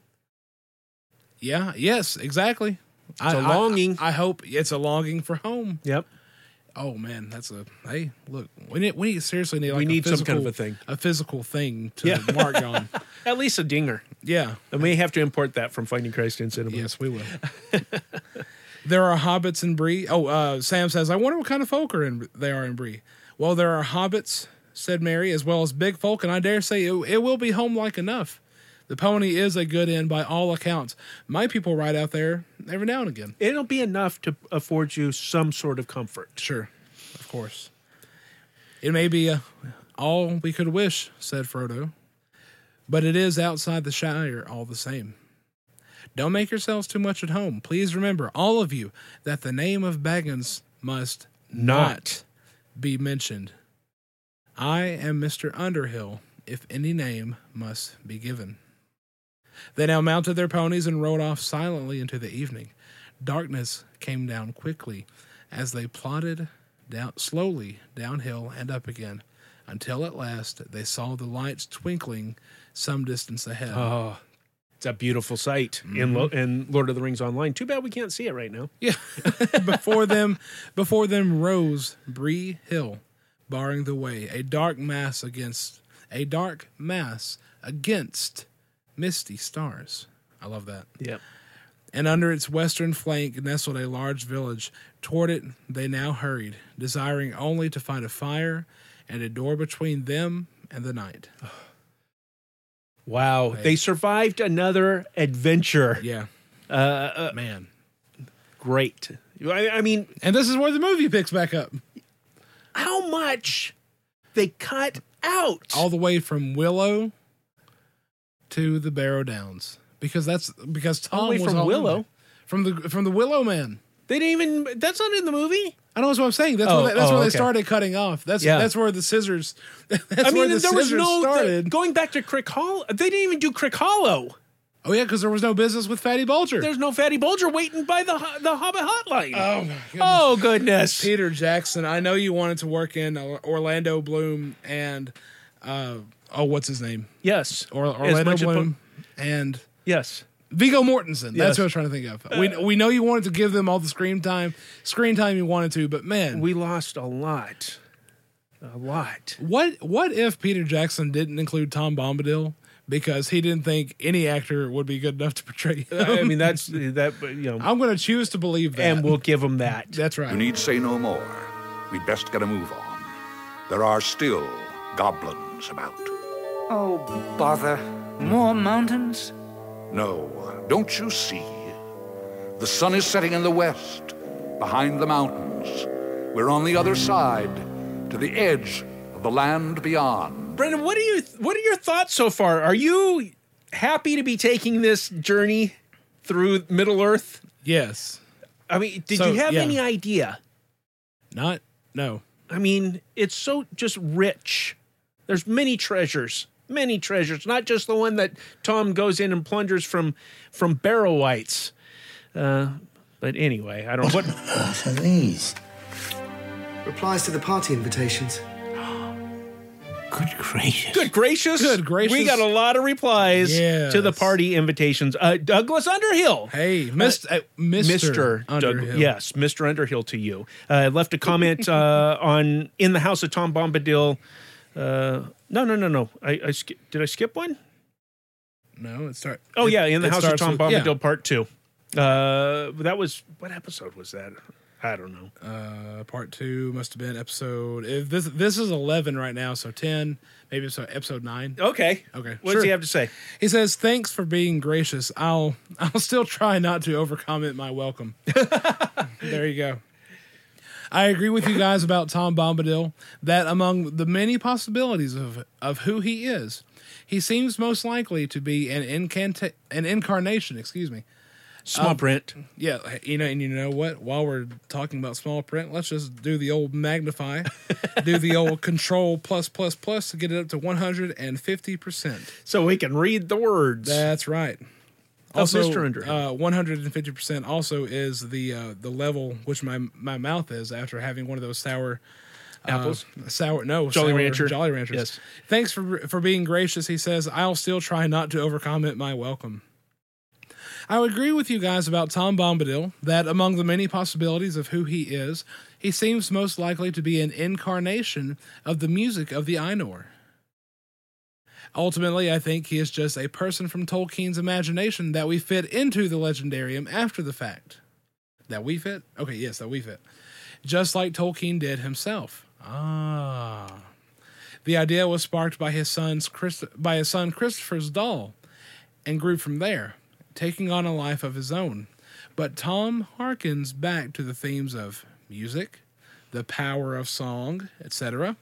D: Yeah, yes, exactly.
C: It's a longing.
D: I hope it's a longing for home.
C: Yep.
D: Oh man, hey, look, we seriously need
C: we need some kind of a thing.
D: A physical thing to mark on.
C: At least a dinger.
D: Yeah.
C: And we have to import that from Finding Christ in Cinema.
D: Yes, we will. There are hobbits in Bree. Sam says, "I wonder what kind of folk they are in Bree." "Well, there are hobbits," said Mary, "as well as big folk, and I dare say it will be home-like enough. The pony is a good inn by all accounts. My people ride out there every now and again."
C: It'll be enough to afford you some sort of comfort.
D: Sure, of course. "It may be all we could wish," said Frodo, "but it is outside the Shire all the same. Don't make yourselves too much at home. Please remember, all of you, that the name of Baggins must not be mentioned. I am Mr. Underhill, if any name must be given." They now mounted their ponies and rode off silently into the evening. Darkness came down quickly as they plodded slowly downhill and up again, until at last they saw the lights twinkling some distance ahead.
C: Oh, it's a beautiful sight in Lord of the Rings Online. Too bad we can't see it right now.
D: Yeah. Before them rose Bree Hill, barring the way, a dark mass against misty stars. I love that.
C: Yep.
D: And under its western flank nestled a large village. Toward it they now hurried, desiring only to find a fire and a door between them and the night.
C: Wow.
D: Hey.
C: They survived another adventure.
D: Yeah. Man.
C: Great. I mean...
D: And this is where the movie picks back up.
C: How much they cut out?
D: All the way from Willow to the Barrow Downs. Because Tom
C: all the way
D: was
C: from
D: all
C: Willow.
D: From the Willow Man.
C: They didn't even. That's not in the movie.
D: I know that's what I'm saying. That's where they started cutting off. That's where the scissors. That's where the scissors started.
C: Going back to Crick Hollow, they didn't even do Crick Hollow.
D: Oh yeah, because there was no business with Fatty Bulger.
C: There's no Fatty Bulger waiting by the Hobbit hotline.
D: Oh my goodness.
C: Oh goodness.
D: Peter Jackson. I know you wanted to work in Orlando Bloom and what's his name?
C: Yes,
D: Orlando Bloom and
C: yes.
D: Viggo Mortensen. That's
C: Yes.
D: what I was trying to think of. We know you wanted to give them all the screen time you wanted to, but man,
C: We lost a lot. A lot.
D: what if Peter Jackson didn't include Tom Bombadil because he didn't think any actor would be good enough to portray him?
C: I mean, that's that. You know,
D: I'm going to choose to believe that,
C: and we'll give him that.
D: That's right.
F: You need say no more. We'd best get a move on. There are still goblins about.
G: Oh, bother. More mountains?
F: No, don't you see? The sun is setting in the west, behind the mountains. We're on the other side, to the edge of the land beyond.
C: Brendan, what are your thoughts so far? Are you happy to be taking this journey through Middle Earth?
D: Yes.
C: I mean, did you have any idea?
D: No.
C: I mean, it's so just rich. There's many treasures, not just the one that Tom goes in and plunders from Barrow-wights. But anyway, I don't know.
H: What on earth are these? Replies to the party invitations.
G: Good gracious.
C: Good gracious.
D: Good gracious.
C: We got a lot of replies to the party invitations. Douglas Underhill.
D: Hey, Mr. Underhill.
C: Yes, Mr. Underhill to you. Left a comment on In the House of Tom Bombadil. No. Did I skip one?
D: No, it starts.
C: Oh, yeah, In the House of Tom Bombadil,
D: yeah.
C: Part 2. That was, what episode was that? I don't know.
D: Part 2 must have been episode. If this is 11 right now, so 10, maybe it's episode 9.
C: Okay. What does he have to say?
D: He says, "Thanks for being gracious. I'll still try not to overcomment my welcome." There you go. I agree with you guys about Tom Bombadil, that among the many possibilities of who he is, he seems most likely to be an incarnation,
C: Small print.
D: Yeah, and you know what? While we're talking about small print, let's just do the old magnify, do the old control plus to get it up to 150%.
C: So we can read the words.
D: That's right. Also,
C: Mr. Underhill.
D: 150% also is the level which my mouth is after having one of those sour
C: apples.
D: Jolly Ranchers.
C: Yes.
D: Thanks for being gracious. He says, "I'll still try not to overcomment my welcome." I would agree with you guys about Tom Bombadil, that among the many possibilities of who he is, he seems most likely to be an incarnation of the music of the Ainur. Ultimately, I think he is just a person from Tolkien's imagination that we fit into the Legendarium after the fact. That we fit? Okay, yes, that we fit. Just like Tolkien did himself. The idea was sparked by his son Christopher's doll, and grew from there, taking on a life of his own. But Tom harkens back to the themes of music, the power of song, etc.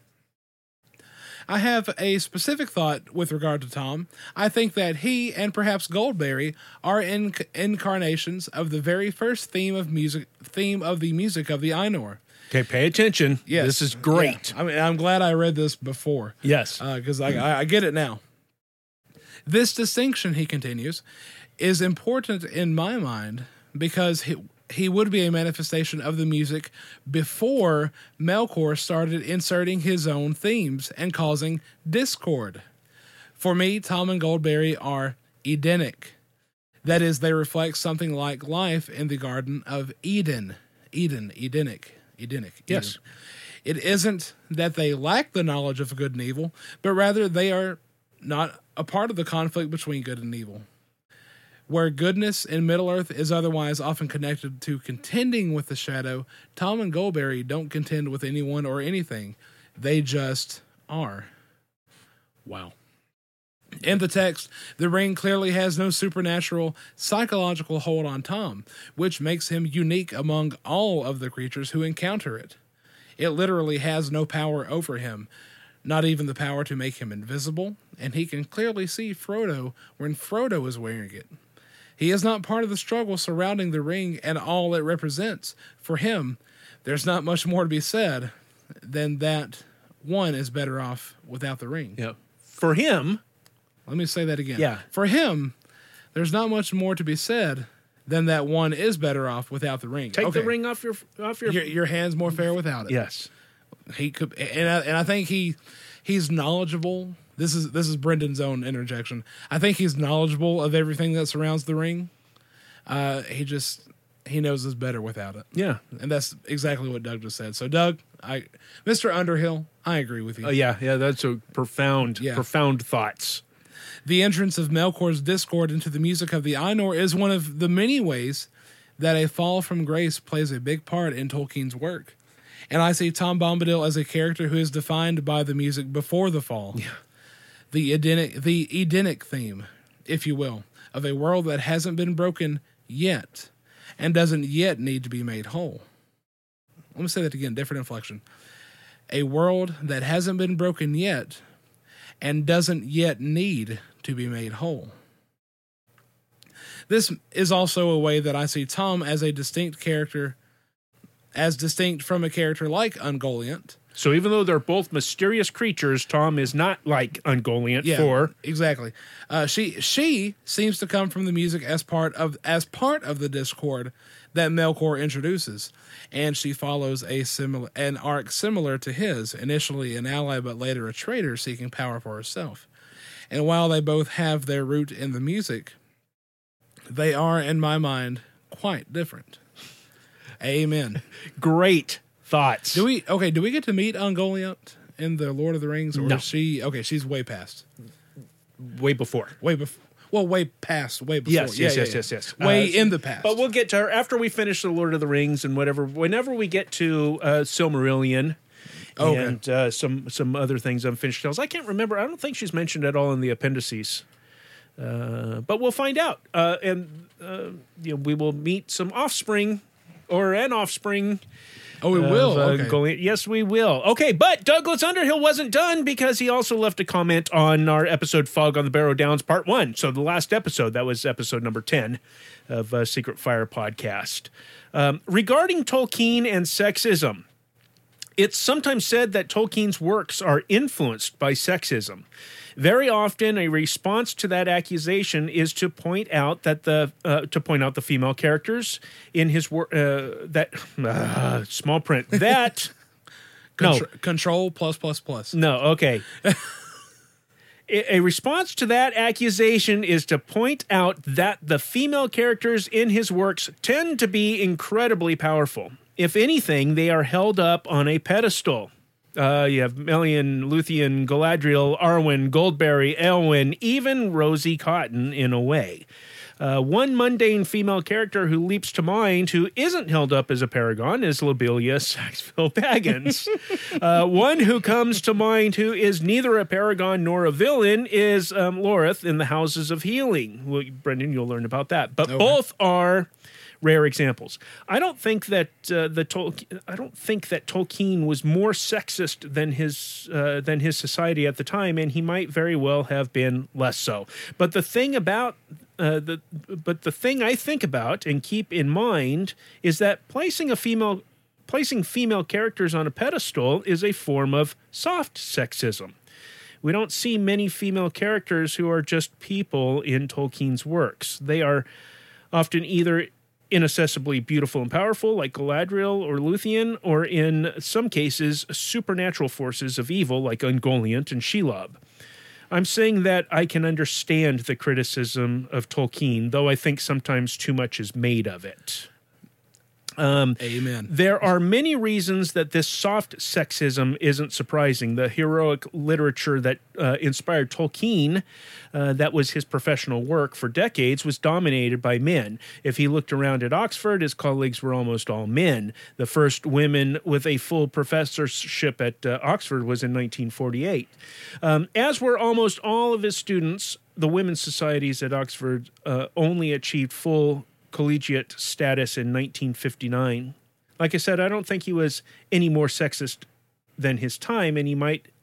D: I have a specific thought with regard to Tom. I think that he and perhaps Goldberry are incarnations of the very first theme of the music of the Ainur.
C: Okay, pay attention.
D: Yes.
C: This is great.
D: Yeah. I mean, I'm glad I read this before.
C: Yes.
D: Because I get it now. This distinction, he continues, is important in my mind because he would be a manifestation of the music before Melkor started inserting his own themes and causing discord. For me, Tom and Goldberry are Edenic. That is, they reflect something like life in the Garden of Eden. Edenic.
C: Yes.
D: It isn't that they lack the knowledge of good and evil, but rather they are not a part of the conflict between good and evil. Where goodness in Middle-earth is otherwise often connected to contending with the shadow, Tom and Goldberry don't contend with anyone or anything. They just are. Wow. In the text, the ring clearly has no supernatural, psychological hold on Tom, which makes him unique among all of the creatures who encounter it. It literally has no power over him, not even the power to make him invisible, and he can clearly see Frodo when Frodo is wearing it. He is not part of the struggle surrounding the ring and all it represents. For him, there's not much more to be said than that one is better off without the ring.
C: Yeah. For him,
D: let me say that again.
C: Yeah.
D: For him, there's not much more to be said than that one is better off without the ring.
C: take the ring off your
D: Your hand's more fair without it.
C: Yes.
D: He could, and I think he's knowledgeable. This is Brendan's own interjection. I think he's knowledgeable of everything that surrounds the ring. He knows it's better without it.
C: Yeah.
D: And that's exactly what Doug just said. So Doug, Mr. Underhill, I agree with you.
C: Oh yeah, that's a profound thoughts.
D: The entrance of Melkor's discord into the music of the Ainur is one of the many ways that a fall from grace plays a big part in Tolkien's work. And I see Tom Bombadil as a character who is defined by the music before the fall. Yeah. The Edenic theme, if you will, of a world that hasn't been broken yet and doesn't yet need to be made whole. Let me say that again, different inflection. A world that hasn't been broken yet and doesn't yet need to be made whole. This is also a way that I see Tom as a distinct character, as distinct from a character like Ungoliant.
C: So even though they're both mysterious creatures, Tom is not like Ungoliant.
D: Exactly. She seems to come from the music as part of the discord that Melkor introduces, and she follows an arc similar to his, initially an ally but later a traitor seeking power for herself. And while they both have their root in the music, they are, in my mind, quite different. Amen.
C: Great thoughts.
D: Do we get to meet Ungoliant in the Lord of the Rings, or
C: No.
D: is she? Okay, she's way past.
C: Way before.
D: Way before. Well, way past. Way before.
C: Yes.
D: Way in the past.
C: But we'll get to her after we finish the Lord of the Rings and whatever. Whenever we get to Silmarillion.
D: Okay.
C: And some other things, unfinished tales. I can't remember. I don't think she's mentioned at all in the appendices. But we'll find out. We will meet some offspring or an offspring.
D: Oh, we will? Okay.
C: Yes, we will. Okay, but Douglas Underhill wasn't done because he also left a comment on our episode Fog on the Barrow Downs Part 1. So the last episode, that was episode number 10 of Secret Fire Podcast. Regarding Tolkien and sexism, it's sometimes said that Tolkien's works are influenced by sexism. Very often, a response to that accusation is to point out that the female characters in his work small print that
D: Control plus.
C: No, okay. A response to that accusation is to point out that the female characters in his works tend to be incredibly powerful. If anything, they are held up on a pedestal. You have Melian, Luthien, Galadriel, Arwen, Goldberry, Elwyn, even Rosie Cotton in a way. One mundane female character who leaps to mind who isn't held up as a paragon is Lobelia Saxville Baggins. One who comes to mind who is neither a paragon nor a villain is Lorith in the Houses of Healing. Well, Brendan, you'll learn about that. But both are rare examples. I don't think that Tolkien was more sexist than his society at the time, and he might very well have been less so. But the thing about the thing I think about and keep in mind is that placing female characters on a pedestal is a form of soft sexism. We don't see many female characters who are just people in Tolkien's works. They are often either inaccessibly beautiful and powerful like Galadriel or Luthien, or in some cases supernatural forces of evil like Ungoliant and Shelob. I'm saying that I can understand the criticism of Tolkien, though I think sometimes too much is made of it.
D: Amen.
C: There are many reasons that this soft sexism isn't surprising. The heroic literature that inspired Tolkien, that was his professional work for decades, was dominated by men. If he looked around at Oxford, his colleagues were almost all men. The first women with a full professorship at Oxford was in 1948. As were almost all of his students, the women's societies at Oxford only achieved full collegiate status in 1959. Like I said, I don't think he was any more sexist than his time, and he might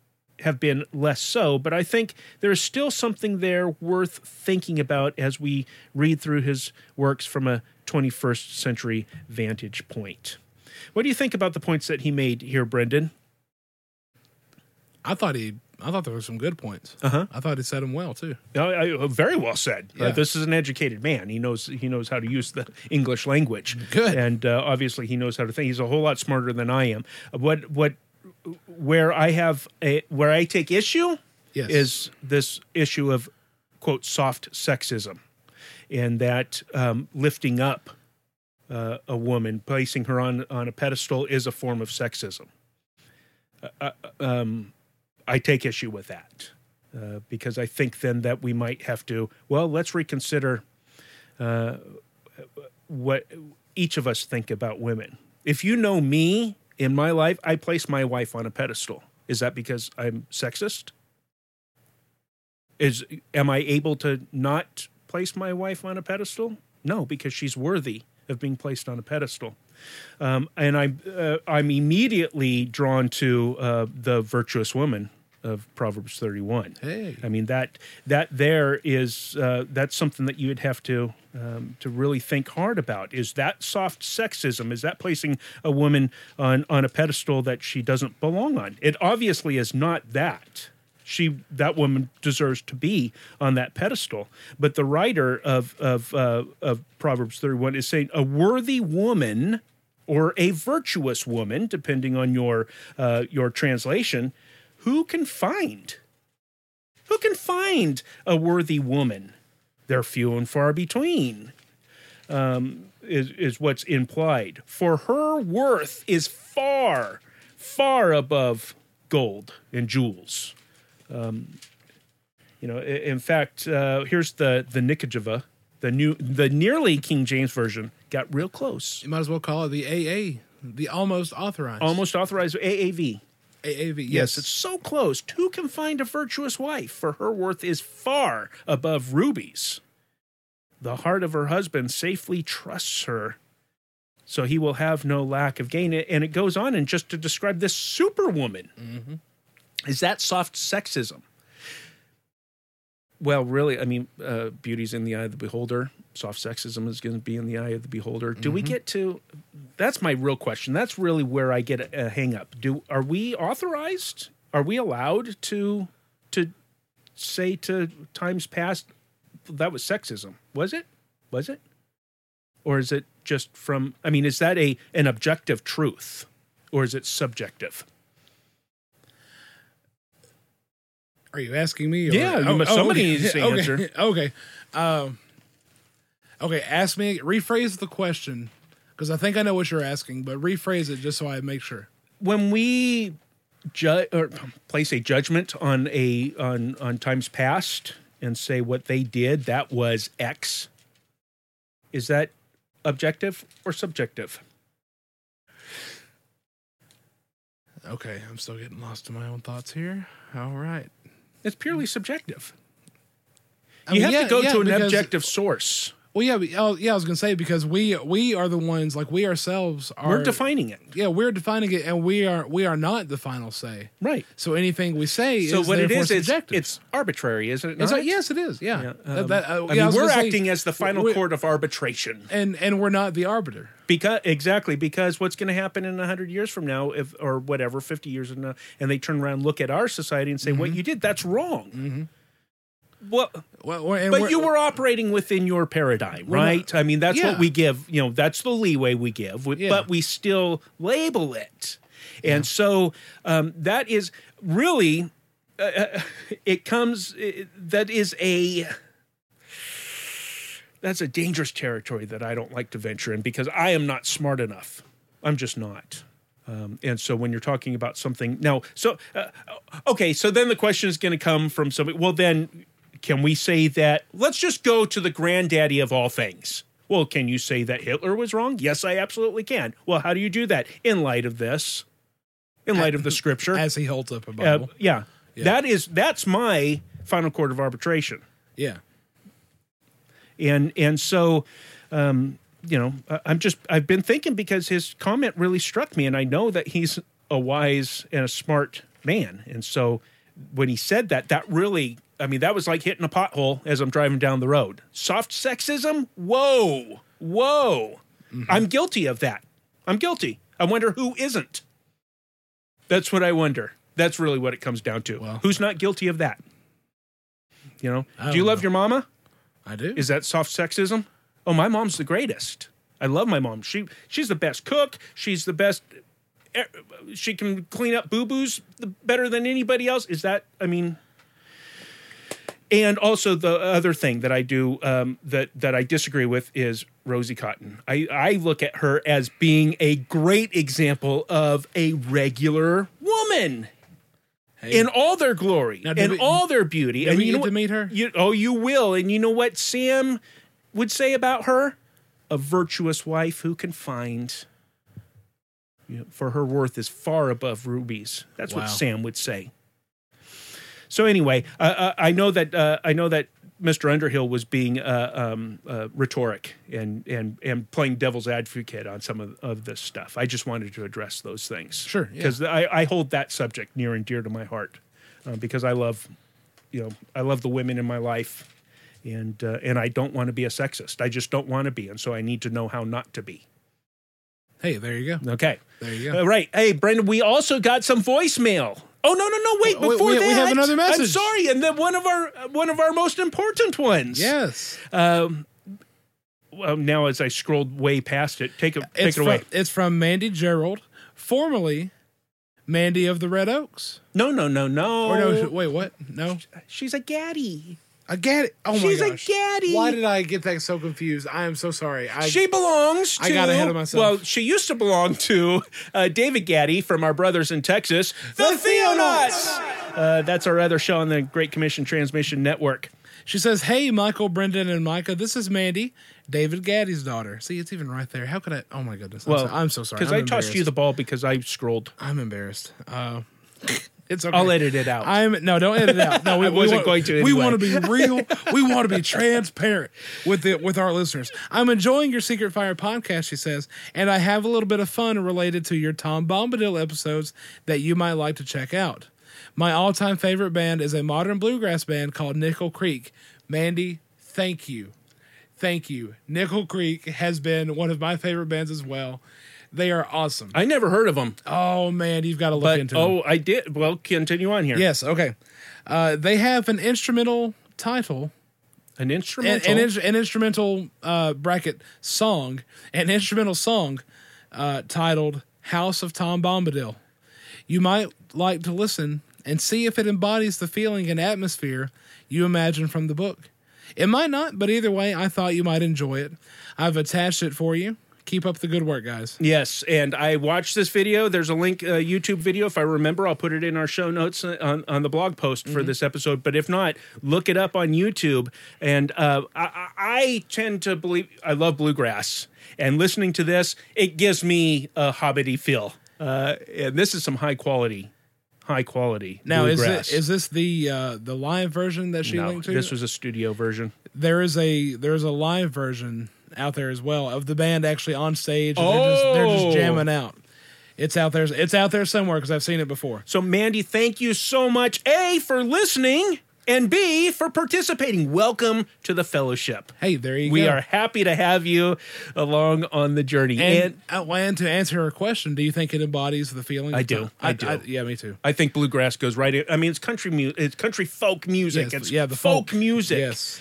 C: have been less so, but I think there's still something there worth thinking about as we read through his works from a 21st century vantage point. What do you think about the points that he made here, Brendan?
D: I thought there were some good points.
C: Uh-huh.
D: I thought he said them well too.
C: Very well said.
D: Yeah.
C: This is an educated man. He knows how to use the English language.
D: Good.
C: And obviously he knows how to think. He's a whole lot smarter than I am. Where I take issue
D: Yes.
C: is this issue of, quote, soft sexism, and that lifting up a woman, placing her on a pedestal, is a form of sexism. I take issue with that because I think then that we might have to, let's reconsider what each of us think about women. If you know me in my life, I place my wife on a pedestal. Is that because I'm sexist? Am I able to not place my wife on a pedestal? No, because she's worthy of being placed on a pedestal. And I'm immediately drawn to the virtuous woman of Proverbs 31.
D: Hey.
C: I mean, that there is that's something that you would have to really think hard about. Is that soft sexism? Is that placing a woman on a pedestal that she doesn't belong on? It obviously is not that. That woman deserves to be on that pedestal. But the writer of Proverbs 31 is saying a worthy woman or a virtuous woman, depending on your translation. Who can find a worthy woman? They're few and far between, is what's implied. For her worth is far, far above gold and jewels. In fact, here's the Nikojeva, the nearly King James version, got real close.
D: You might as well call it the AA, the almost authorized.
C: Almost authorized, AAV.
D: AAV,
C: Yes, it's so close. Who can find a virtuous wife? For her worth is far above rubies. The heart of her husband safely trusts her, so he will have no lack of gain. And it goes on and just to describe this superwoman.
D: Mm-hmm.
C: Is that soft sexism? Well, really, I mean, beauty's in the eye of the beholder. Soft sexism is going to be in the eye of the beholder. Do we get to? That's my real question. That's really where I get a hang up. Are we authorized? Are we allowed to say to times past that was sexism? Was it? Or is it just from? I mean, is that an objective truth, or is it subjective?
D: Are you asking me?
C: Yeah, somebody needs to answer.
D: Okay. Okay, ask me, rephrase the question, because I think I know what you're asking, but rephrase it just so I make sure.
C: When we place a judgment on times past and say what they did, that was X, is that objective or subjective?
D: Okay, I'm still getting lost in my own thoughts here. All right.
C: It's purely subjective.
D: I mean,
C: have to go to an
D: because-
C: objective source.
D: Well, yeah, I was going to say, because we are the ones, like we ourselves are.
C: We're defining it.
D: Yeah, we're defining it, and we are not the final say.
C: Right.
D: So anything we say
C: So
D: is
C: what it
D: therefore
C: is,
D: subjective.
C: it's arbitrary, isn't it?
D: It's
C: not?
D: like, yes, it is. Yeah.
C: I
D: I
C: mean,
D: was
C: we're
D: gonna say,
C: acting as the final court of arbitration.
D: and we're not the arbiter.
C: Because what's going to happen in 100 years from now, or whatever, 50 years from now, and they turn around and look at our society and say, what you did, that's wrong.
D: Mm-hmm.
C: Well, but you were operating within your paradigm, right? I mean, that's what we give, that's the leeway we give, but we still label it. And so that is really, that's a dangerous territory that I don't like to venture in, because I am not smart enough. I'm just not. And so when you're talking about something now, so then the question is going to come from somebody. Well, then can we say that? Let's just go to the granddaddy of all things. Well, can you say that Hitler was wrong? Yes, I absolutely can. Well, how do you do that in light of this? In light of the scripture,
D: as he holds up a Bible.
C: That's my final court of arbitration.
D: Yeah.
C: And so, I've been thinking, because his comment really struck me, and I know that he's a wise and a smart man. And so when he said that, that really, I mean, that was like hitting a pothole as I'm driving down the road. Soft sexism? Whoa. I'm guilty of that. I'm guilty. I wonder who isn't. That's what I wonder. That's really what it comes down to.
D: Well,
C: who's not guilty of that? You know? Do you love your mama?
D: I do.
C: Is that soft sexism? Oh, my mom's the greatest. I love my mom. She's the best cook. She's the best. She can clean up boo-boos better than anybody else. Is that, I mean... And also the other thing that I do that I disagree with is Rosie Cotton. I look at her as being a great example of a regular woman in all their glory and all their beauty.
D: And
C: you
D: get to meet her?
C: You will. And you know what Sam would say about her? A virtuous wife who can find, for her worth is far above rubies. That's what Sam would say. So anyway, I know that Mr. Underhill was being rhetoric and playing devil's advocate on some of this stuff. I just wanted to address those things.
D: Sure,
C: because I hold that subject near and dear to my heart because I love the women in my life, and I don't want to be a sexist. I just don't want to be, and so I need to know how not to be.
D: Hey, there you go.
C: Okay,
D: there you go.
C: Right. Hey, Brendan, we also got some voicemail. Oh, no, wait, before that.
D: We have another message.
C: I'm sorry, and then one of our most important ones.
D: Yes.
C: Well, now as I scrolled way past it, take it away.
D: It's from Mandy Gerald, formerly Mandy of the Red Oaks.
C: No.
D: Or no, wait, what? No?
C: She's a Gaddy.
D: A Gaddy? Oh, my gosh.
C: She's a Gaddy.
D: Why did I get that so confused? I am so sorry.
C: She belongs to...
D: I got ahead of myself.
C: Well, she used to belong to David Gaddy from our brothers in Texas, the Theonauts. That's our other show on the Great Commission Transmission Network.
D: She says, hey, Michael, Brendan, and Micah, this is Mandy, David Gaddy's daughter. See, it's even right there. How could I... Oh, my goodness. I'm so sorry.
C: Because I tossed you the ball because I scrolled.
D: I'm embarrassed. It's okay.
C: I'll edit it out.
D: No, don't edit it out. No,
C: I wasn't going to anyway.
D: We want to be real. We want to be transparent with our listeners. I'm enjoying your Secret Fire podcast, she says, and I have a little bit of fun related to your Tom Bombadil episodes that you might like to check out. My all-time favorite band is a modern bluegrass band called Nickel Creek. Mandy, thank you. Thank you. Nickel Creek has been one of my favorite bands as well. They are awesome.
C: I never heard of them.
D: Oh, man, you've got to look into them.
C: Oh, I did. Well, continue on here.
D: Yes, okay. They have an instrumental title.
C: An instrumental?
D: An instrumental bracket song. An instrumental song titled House of Tom Bombadil. You might like to listen and see if it embodies the feeling and atmosphere you imagine from the book. It might not, but either way, I thought you might enjoy it. I've attached it for you. Keep up the good work, guys.
C: Yes, and I watched this video. There's a link, a YouTube video. If I remember, I'll put it in our show notes on the blog post for this episode. But if not, look it up on YouTube. And I tend to believe, I love bluegrass. And listening to this, it gives me a hobbity feel. And this is some high quality
D: now,
C: bluegrass.
D: is this the live version that she linked to?
C: This was a studio version.
D: There's a live version out there as well of the band actually on stage. They're just jamming out. It's out there. It's out there somewhere because I've seen it before.
C: So, Mandy, thank you so much, A, for listening, and B, for participating. Welcome to the fellowship.
D: Hey, there you go.
C: We are happy to have you along on the journey.
D: And to answer her question, do you think it embodies the feeling?
C: I do.
D: Yeah, me too.
C: I think bluegrass goes right in. I mean, it's country folk music.
D: Yes,
C: it's
D: the
C: folk music.
D: Yes.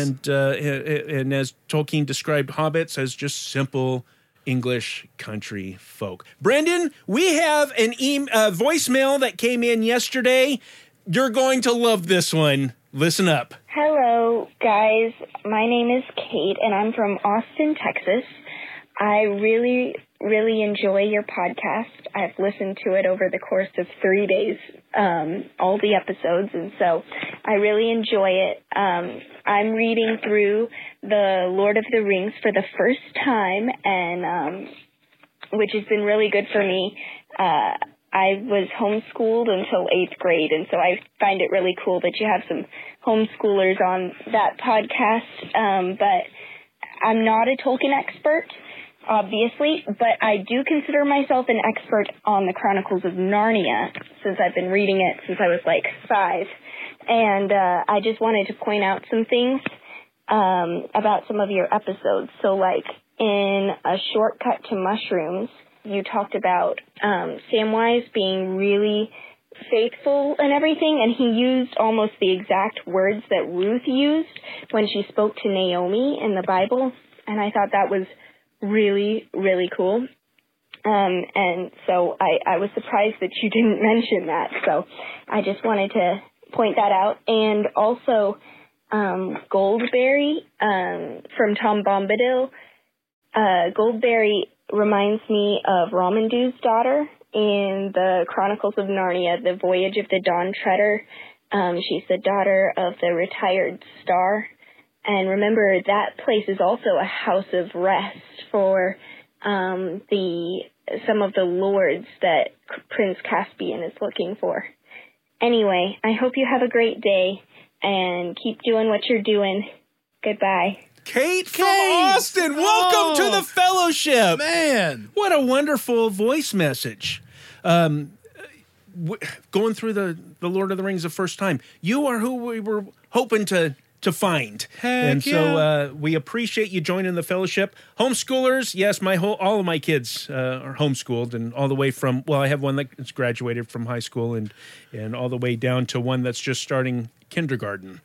C: And as Tolkien described hobbits as just simple English country folk. Brendan, we have an voicemail that came in yesterday. You're going to love this one. Listen up.
I: Hello, guys. My name is Kate, and I'm from Austin, Texas. I really, really enjoy your podcast. I've listened to it over the course of 3 days, all the episodes, and so I really enjoy it. I'm reading through the Lord of the Rings for the first time, and which has been really good for me. I was homeschooled until 8th grade, and so I find it really cool that you have some homeschoolers on that podcast. But I'm not a Tolkien expert. obviously, but I do consider myself an expert on the Chronicles of Narnia, since I've been reading it since I was like 5. And I just wanted to point out some things about some of your episodes. So, like, in A Shortcut to Mushrooms, you talked about Samwise being really faithful and everything, and he used almost the exact words that Ruth used when she spoke to Naomi in the Bible, and I thought that was really, really cool. And so I was surprised that you didn't mention that, so I just wanted to point that out. And also, Goldberry from Tom Bombadil. Goldberry reminds me of Ramandu's daughter in the Chronicles of Narnia, The Voyage of the Dawn Treader. She's the daughter of the retired star. And remember, that place is also a house of rest for some of the lords that Prince Caspian is looking for. Anyway, I hope you have a great day and keep doing what you're doing. Goodbye.
C: Kate from Austin, welcome to the fellowship.
D: Man.
C: What a wonderful voice message. Going through the Lord of the Rings the first time, you are who we were hoping to find.
D: Heck
C: so we appreciate you joining the fellowship. Homeschoolers, yes, all of my kids are homeschooled, and all the way from, well, I have one that's graduated from high school and all the way down to one that's just starting kindergarten.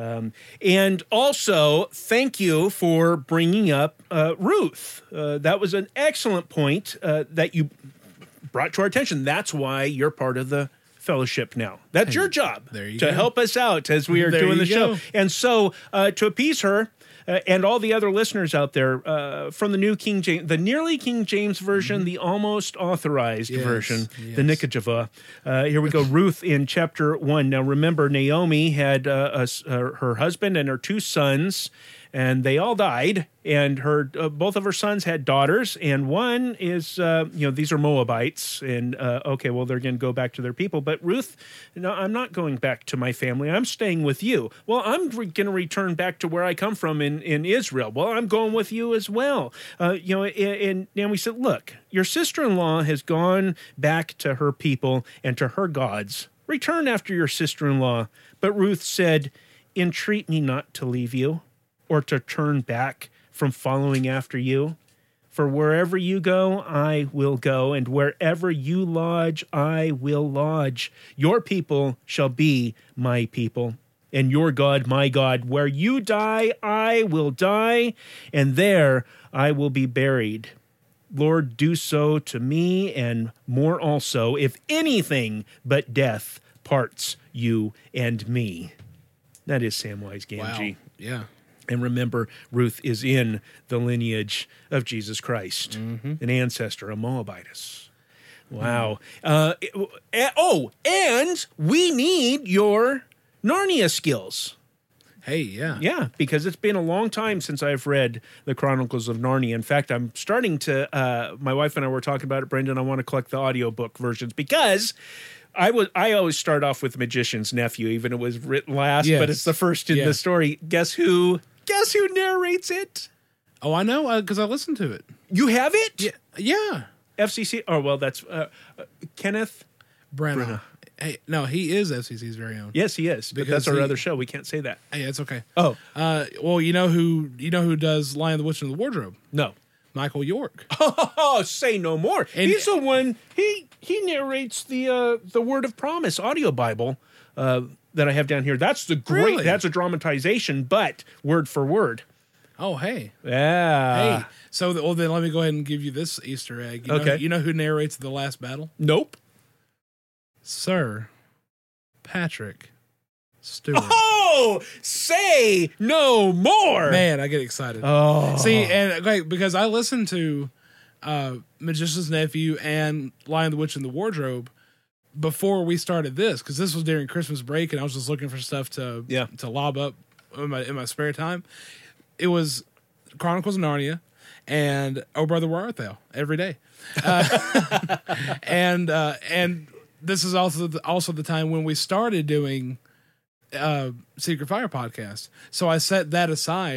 C: And also, thank you for bringing up Ruth. That was an excellent point that you brought to our attention. That's why you're part of the fellowship now. That's your job to help us out as we are doing the show. And so to appease her and all the other listeners out there from the new King James, the nearly King James version, the almost authorized version, the Nikajava. Here we go. Ruth in chapter 1. Now remember, Naomi had her husband and her 2 sons, and they all died. And her both of her sons had daughters, and one is, these are Moabites, and they're going to go back to their people. But Ruth, no, I'm not going back to my family. I'm staying with you. Well, I'm going to return back to where I come from in Israel. Well, I'm going with you as well. And we said, look, your sister-in-law has gone back to her people and to her gods. Return after your sister-in-law. But Ruth said, entreat me not to leave you, or to turn back from following after you. For wherever you go, I will go, and wherever you lodge, I will lodge. Your people shall be my people, and your God, my God. Where you die, I will die, and there I will be buried. Lord, do so to me, and more also, if anything but death parts you and me. That is Samwise Gamgee.
D: Wow. Yeah.
C: And remember, Ruth is in the lineage of Jesus Christ, an ancestor, a Moabitess. Wow. And we need your Narnia skills.
D: Hey, yeah.
C: Yeah, because it's been a long time since I've read the Chronicles of Narnia. In fact, I'm starting to, my wife and I were talking about it, Brendan, I want to collect the audiobook versions because I always start off with Magician's Nephew, even it was written last, but it's the first in the story. Guess who narrates it?
D: Oh, I know, because I listened to it.
C: You have it?
D: Yeah.
C: FCC? Oh, well, that's Kenneth
D: Branagh. Hey, no, he is FCC's very own.
C: Yes, he is. But that's our other show. We can't say that.
D: Hey, it's okay.
C: Oh.
D: Well, you know who does Lion, the Witch, and the Wardrobe?
C: No.
D: Michael York.
C: Oh, say no more. And he's the one, he narrates the Word of Promise audio Bible that I have down here. That's that's a dramatization, but word for word.
D: Oh, hey.
C: Yeah.
D: Hey. So then let me go ahead and give you this Easter egg. You know who narrates the last battle?
C: Nope.
D: Sir Patrick Stewart.
C: Oh, say no more.
D: Man, I get excited.
C: Oh.
D: See, and because I listened to Magician's Nephew and Lion, the Witch, and the Wardrobe before we started this, because this was during Christmas break, and I was just looking for stuff to lob up in my spare time. It was Chronicles of Narnia and Oh Brother, Where Art Thou every day, and this is also the time when we started doing Secret Fire podcast. So I set that aside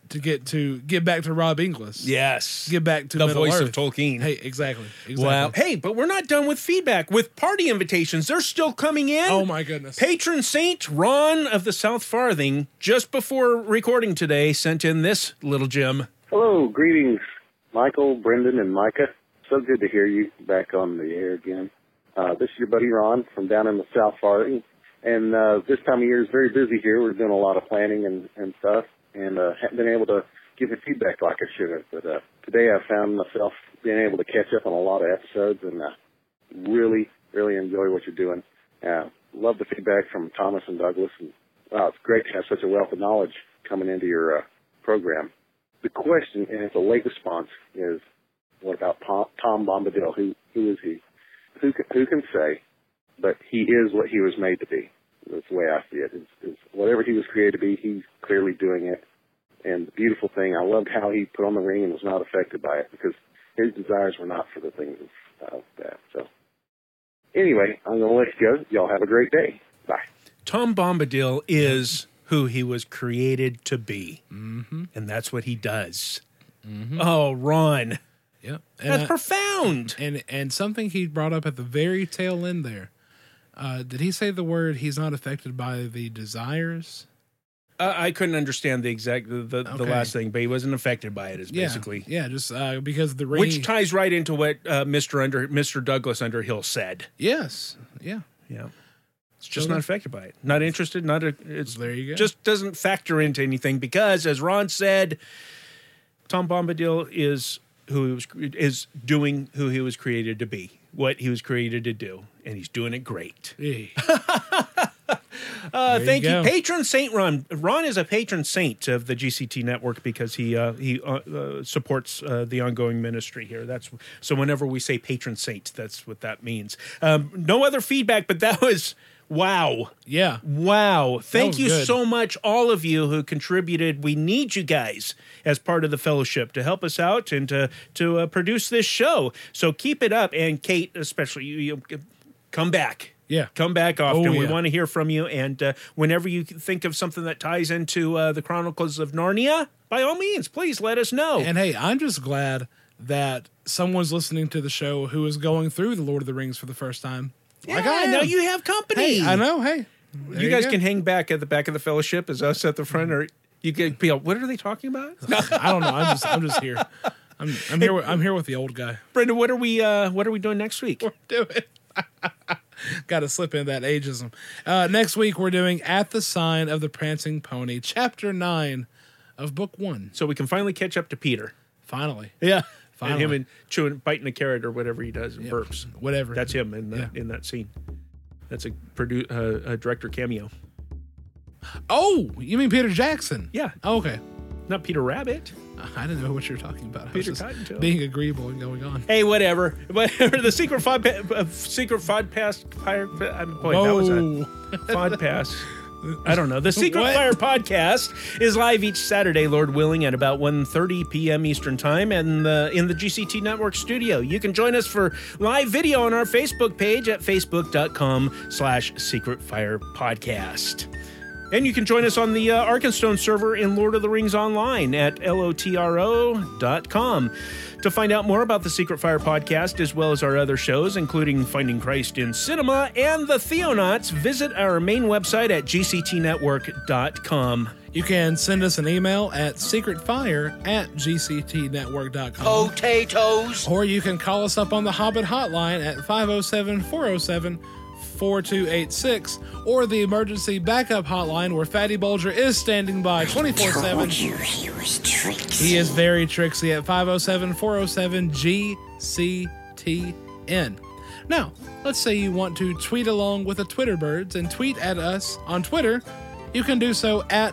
D: to get back to Rob Inglis.
C: Yes.
D: Get back to
C: the
D: Middle
C: voice
D: Earth.
C: of Tolkien.
D: Hey, exactly.
C: Wow. Hey, but we're not done with feedback. With party invitations, they're still coming in.
D: Oh, my goodness.
C: Patron Saint Ron of the South Farthing, just before recording today, sent in this little gem.
J: Hello, greetings, Michael, Brendan, and Micah. So good to hear you back on the air again. This is your buddy Ron from down in the South Farthing. And this time of year is very busy here. We're doing a lot of planning and stuff, and haven't been able to give you feedback like I should have. But today I found myself being able to catch up on a lot of episodes, and really, really enjoy what you're doing. Love the feedback from Thomas and Douglas. And wow, it's great to have such a wealth of knowledge coming into your program. The question, and it's a late response, is what about Tom Bombadil? Who is he? Who can say? But he is what he was made to be. That's the way I see it. Is whatever he was created to be, he's clearly doing it. And the beautiful thing, I loved how he put on the ring and was not affected by it, because his desires were not for the things of that. So anyway, I'm going to let you go. Y'all have a great day. Bye.
C: Tom Bombadil is who he was created to be.
D: Mm-hmm.
C: And that's what he does.
D: Mm-hmm.
C: Oh, Ron.
D: Yep.
C: That's profound.
D: And something he brought up at the very tail end there. Did he say the word he's not affected by the desires?
C: I couldn't understand the exact the last thing, but he wasn't affected by it. Is basically
D: just because the ring,
C: which ties right into what Mr. Douglas Underhill said.
D: Yes,
C: yeah. It's just not affected by it. Not interested.
D: There you go.
C: Just doesn't factor into anything because, as Ron said, Tom Bombadil is doing who he was created to be, what he was created to do, and he's doing it great.
D: Hey.
C: Thank you, Patron Saint Ron. Ron is a patron saint of the GCT network because he supports the ongoing ministry here. So whenever we say patron saint, that's what that means. No other feedback, but that was wow.
D: Yeah.
C: Wow. Thank you
D: good.
C: so much, all of you who contributed. We need you guys as part of the fellowship to help us out and to produce this show. So keep it up. And Kate, especially, you come back.
D: Yeah.
C: Come back often.
D: Oh,
C: We
D: yeah.
C: want to hear from you. And whenever you think of something that ties into the Chronicles of Narnia, by all means, please let us know.
D: And hey, I'm just glad that someone's listening to the show who is going through the Lord of the Rings for the first time.
C: Yeah, now you have company.
D: Hey, I know. Hey, there
C: you guys
D: go.
C: can hang back at the back of the fellowship as us at the front, or you can be. What are they talking about?
D: I don't know. I'm just here. I'm here. I'm here with the old guy.
C: Brendan, what are we doing next week?
D: We're doing. Got to slip in that ageism. Next week we're doing At the Sign of the Prancing Pony, Chapter 9 of Book 1.
C: So we can finally catch up to Peter.
D: Finally.
C: Yeah.
D: Finally.
C: And him and biting a carrot or whatever he does, and burps.
D: Whatever.
C: That's him in that scene. That's a director cameo.
D: Oh, you mean Peter Jackson?
C: Yeah.
D: Oh, okay.
C: Not Peter Rabbit.
D: I didn't know what you were talking about.
C: Peter
D: I was
C: Cottontail.
D: just being agreeable and going on.
C: Hey, whatever. The Secret Fodcast. That was a Fodcast. I don't know. The Secret Fire Podcast is live each Saturday, Lord willing, at about 1:30 p.m. Eastern Time, and in the GCT Network studio. You can join us for live video on our Facebook page at facebook.com/Secret Fire Podcast. And you can join us on the Arkenstone server in Lord of the Rings Online at lotro.com. To find out more about the Secret Fire Podcast, as well as our other shows, including Finding Christ in Cinema and the Theonauts, visit our main website at gctnetwork.com.
D: You can send us an email at secretfire@gctnetwork.com.
G: Potatoes.
D: Or you can call us up on the Hobbit hotline at 507-407-4286, or the emergency backup hotline where Fatty Bulger is standing by 24/7.
K: He was tricksy.
D: He is very tricksy at 507-407-GCTN. Now, let's say you want to tweet along with the Twitter birds and tweet at us on Twitter. You can do so at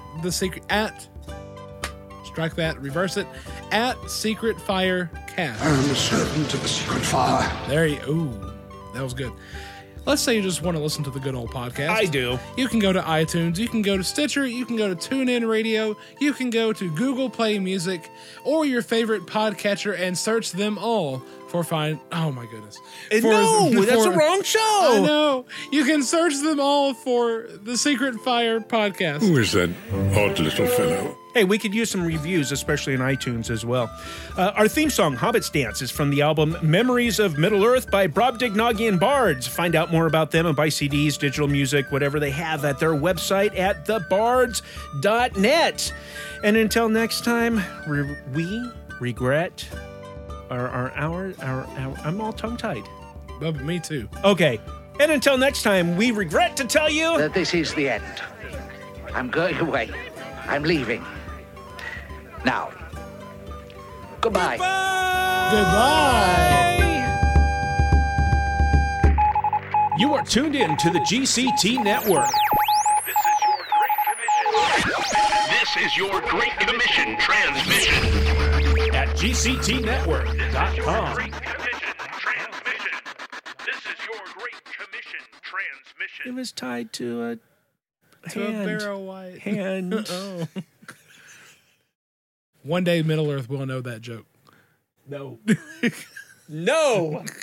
D: strike that, reverse it, at Secret Fire Cast.
F: I am a servant of the Secret Fire.
D: There you, ooh, that was good. Let's say you just want to listen to the good old podcast.
C: I do.
D: You can go to iTunes, you can go to Stitcher, you can go to TuneIn Radio, you can go to Google Play Music, or your favorite podcatcher and search them all for oh my goodness.
C: That's the wrong show.
D: I know. You can search them all for the Secret Fire Podcast.
L: Who is that odd little fellow?
C: Hey, we could use some reviews, especially in iTunes as well. Our theme song, Hobbit's Dance, is from the album Memories of Middle-earth by Brobdingnagian Bards. Find out more about them and buy CDs, digital music, whatever they have at their website at thebards.net. And until next time, we regret our I'm all tongue-tied.
D: Me too.
C: Okay. And until next time, we regret to tell you
L: that this is the end. I'm going away. I'm leaving. Now, goodbye.
D: Goodbye.
C: You are tuned in to the GCT Network.
E: This is your Great Commission transmission.
C: At GCTnetwork.com. It was tied to a hand.
D: Barrow White
C: hand.
D: Oh. One day Middle Earth will know that joke.
C: No. No.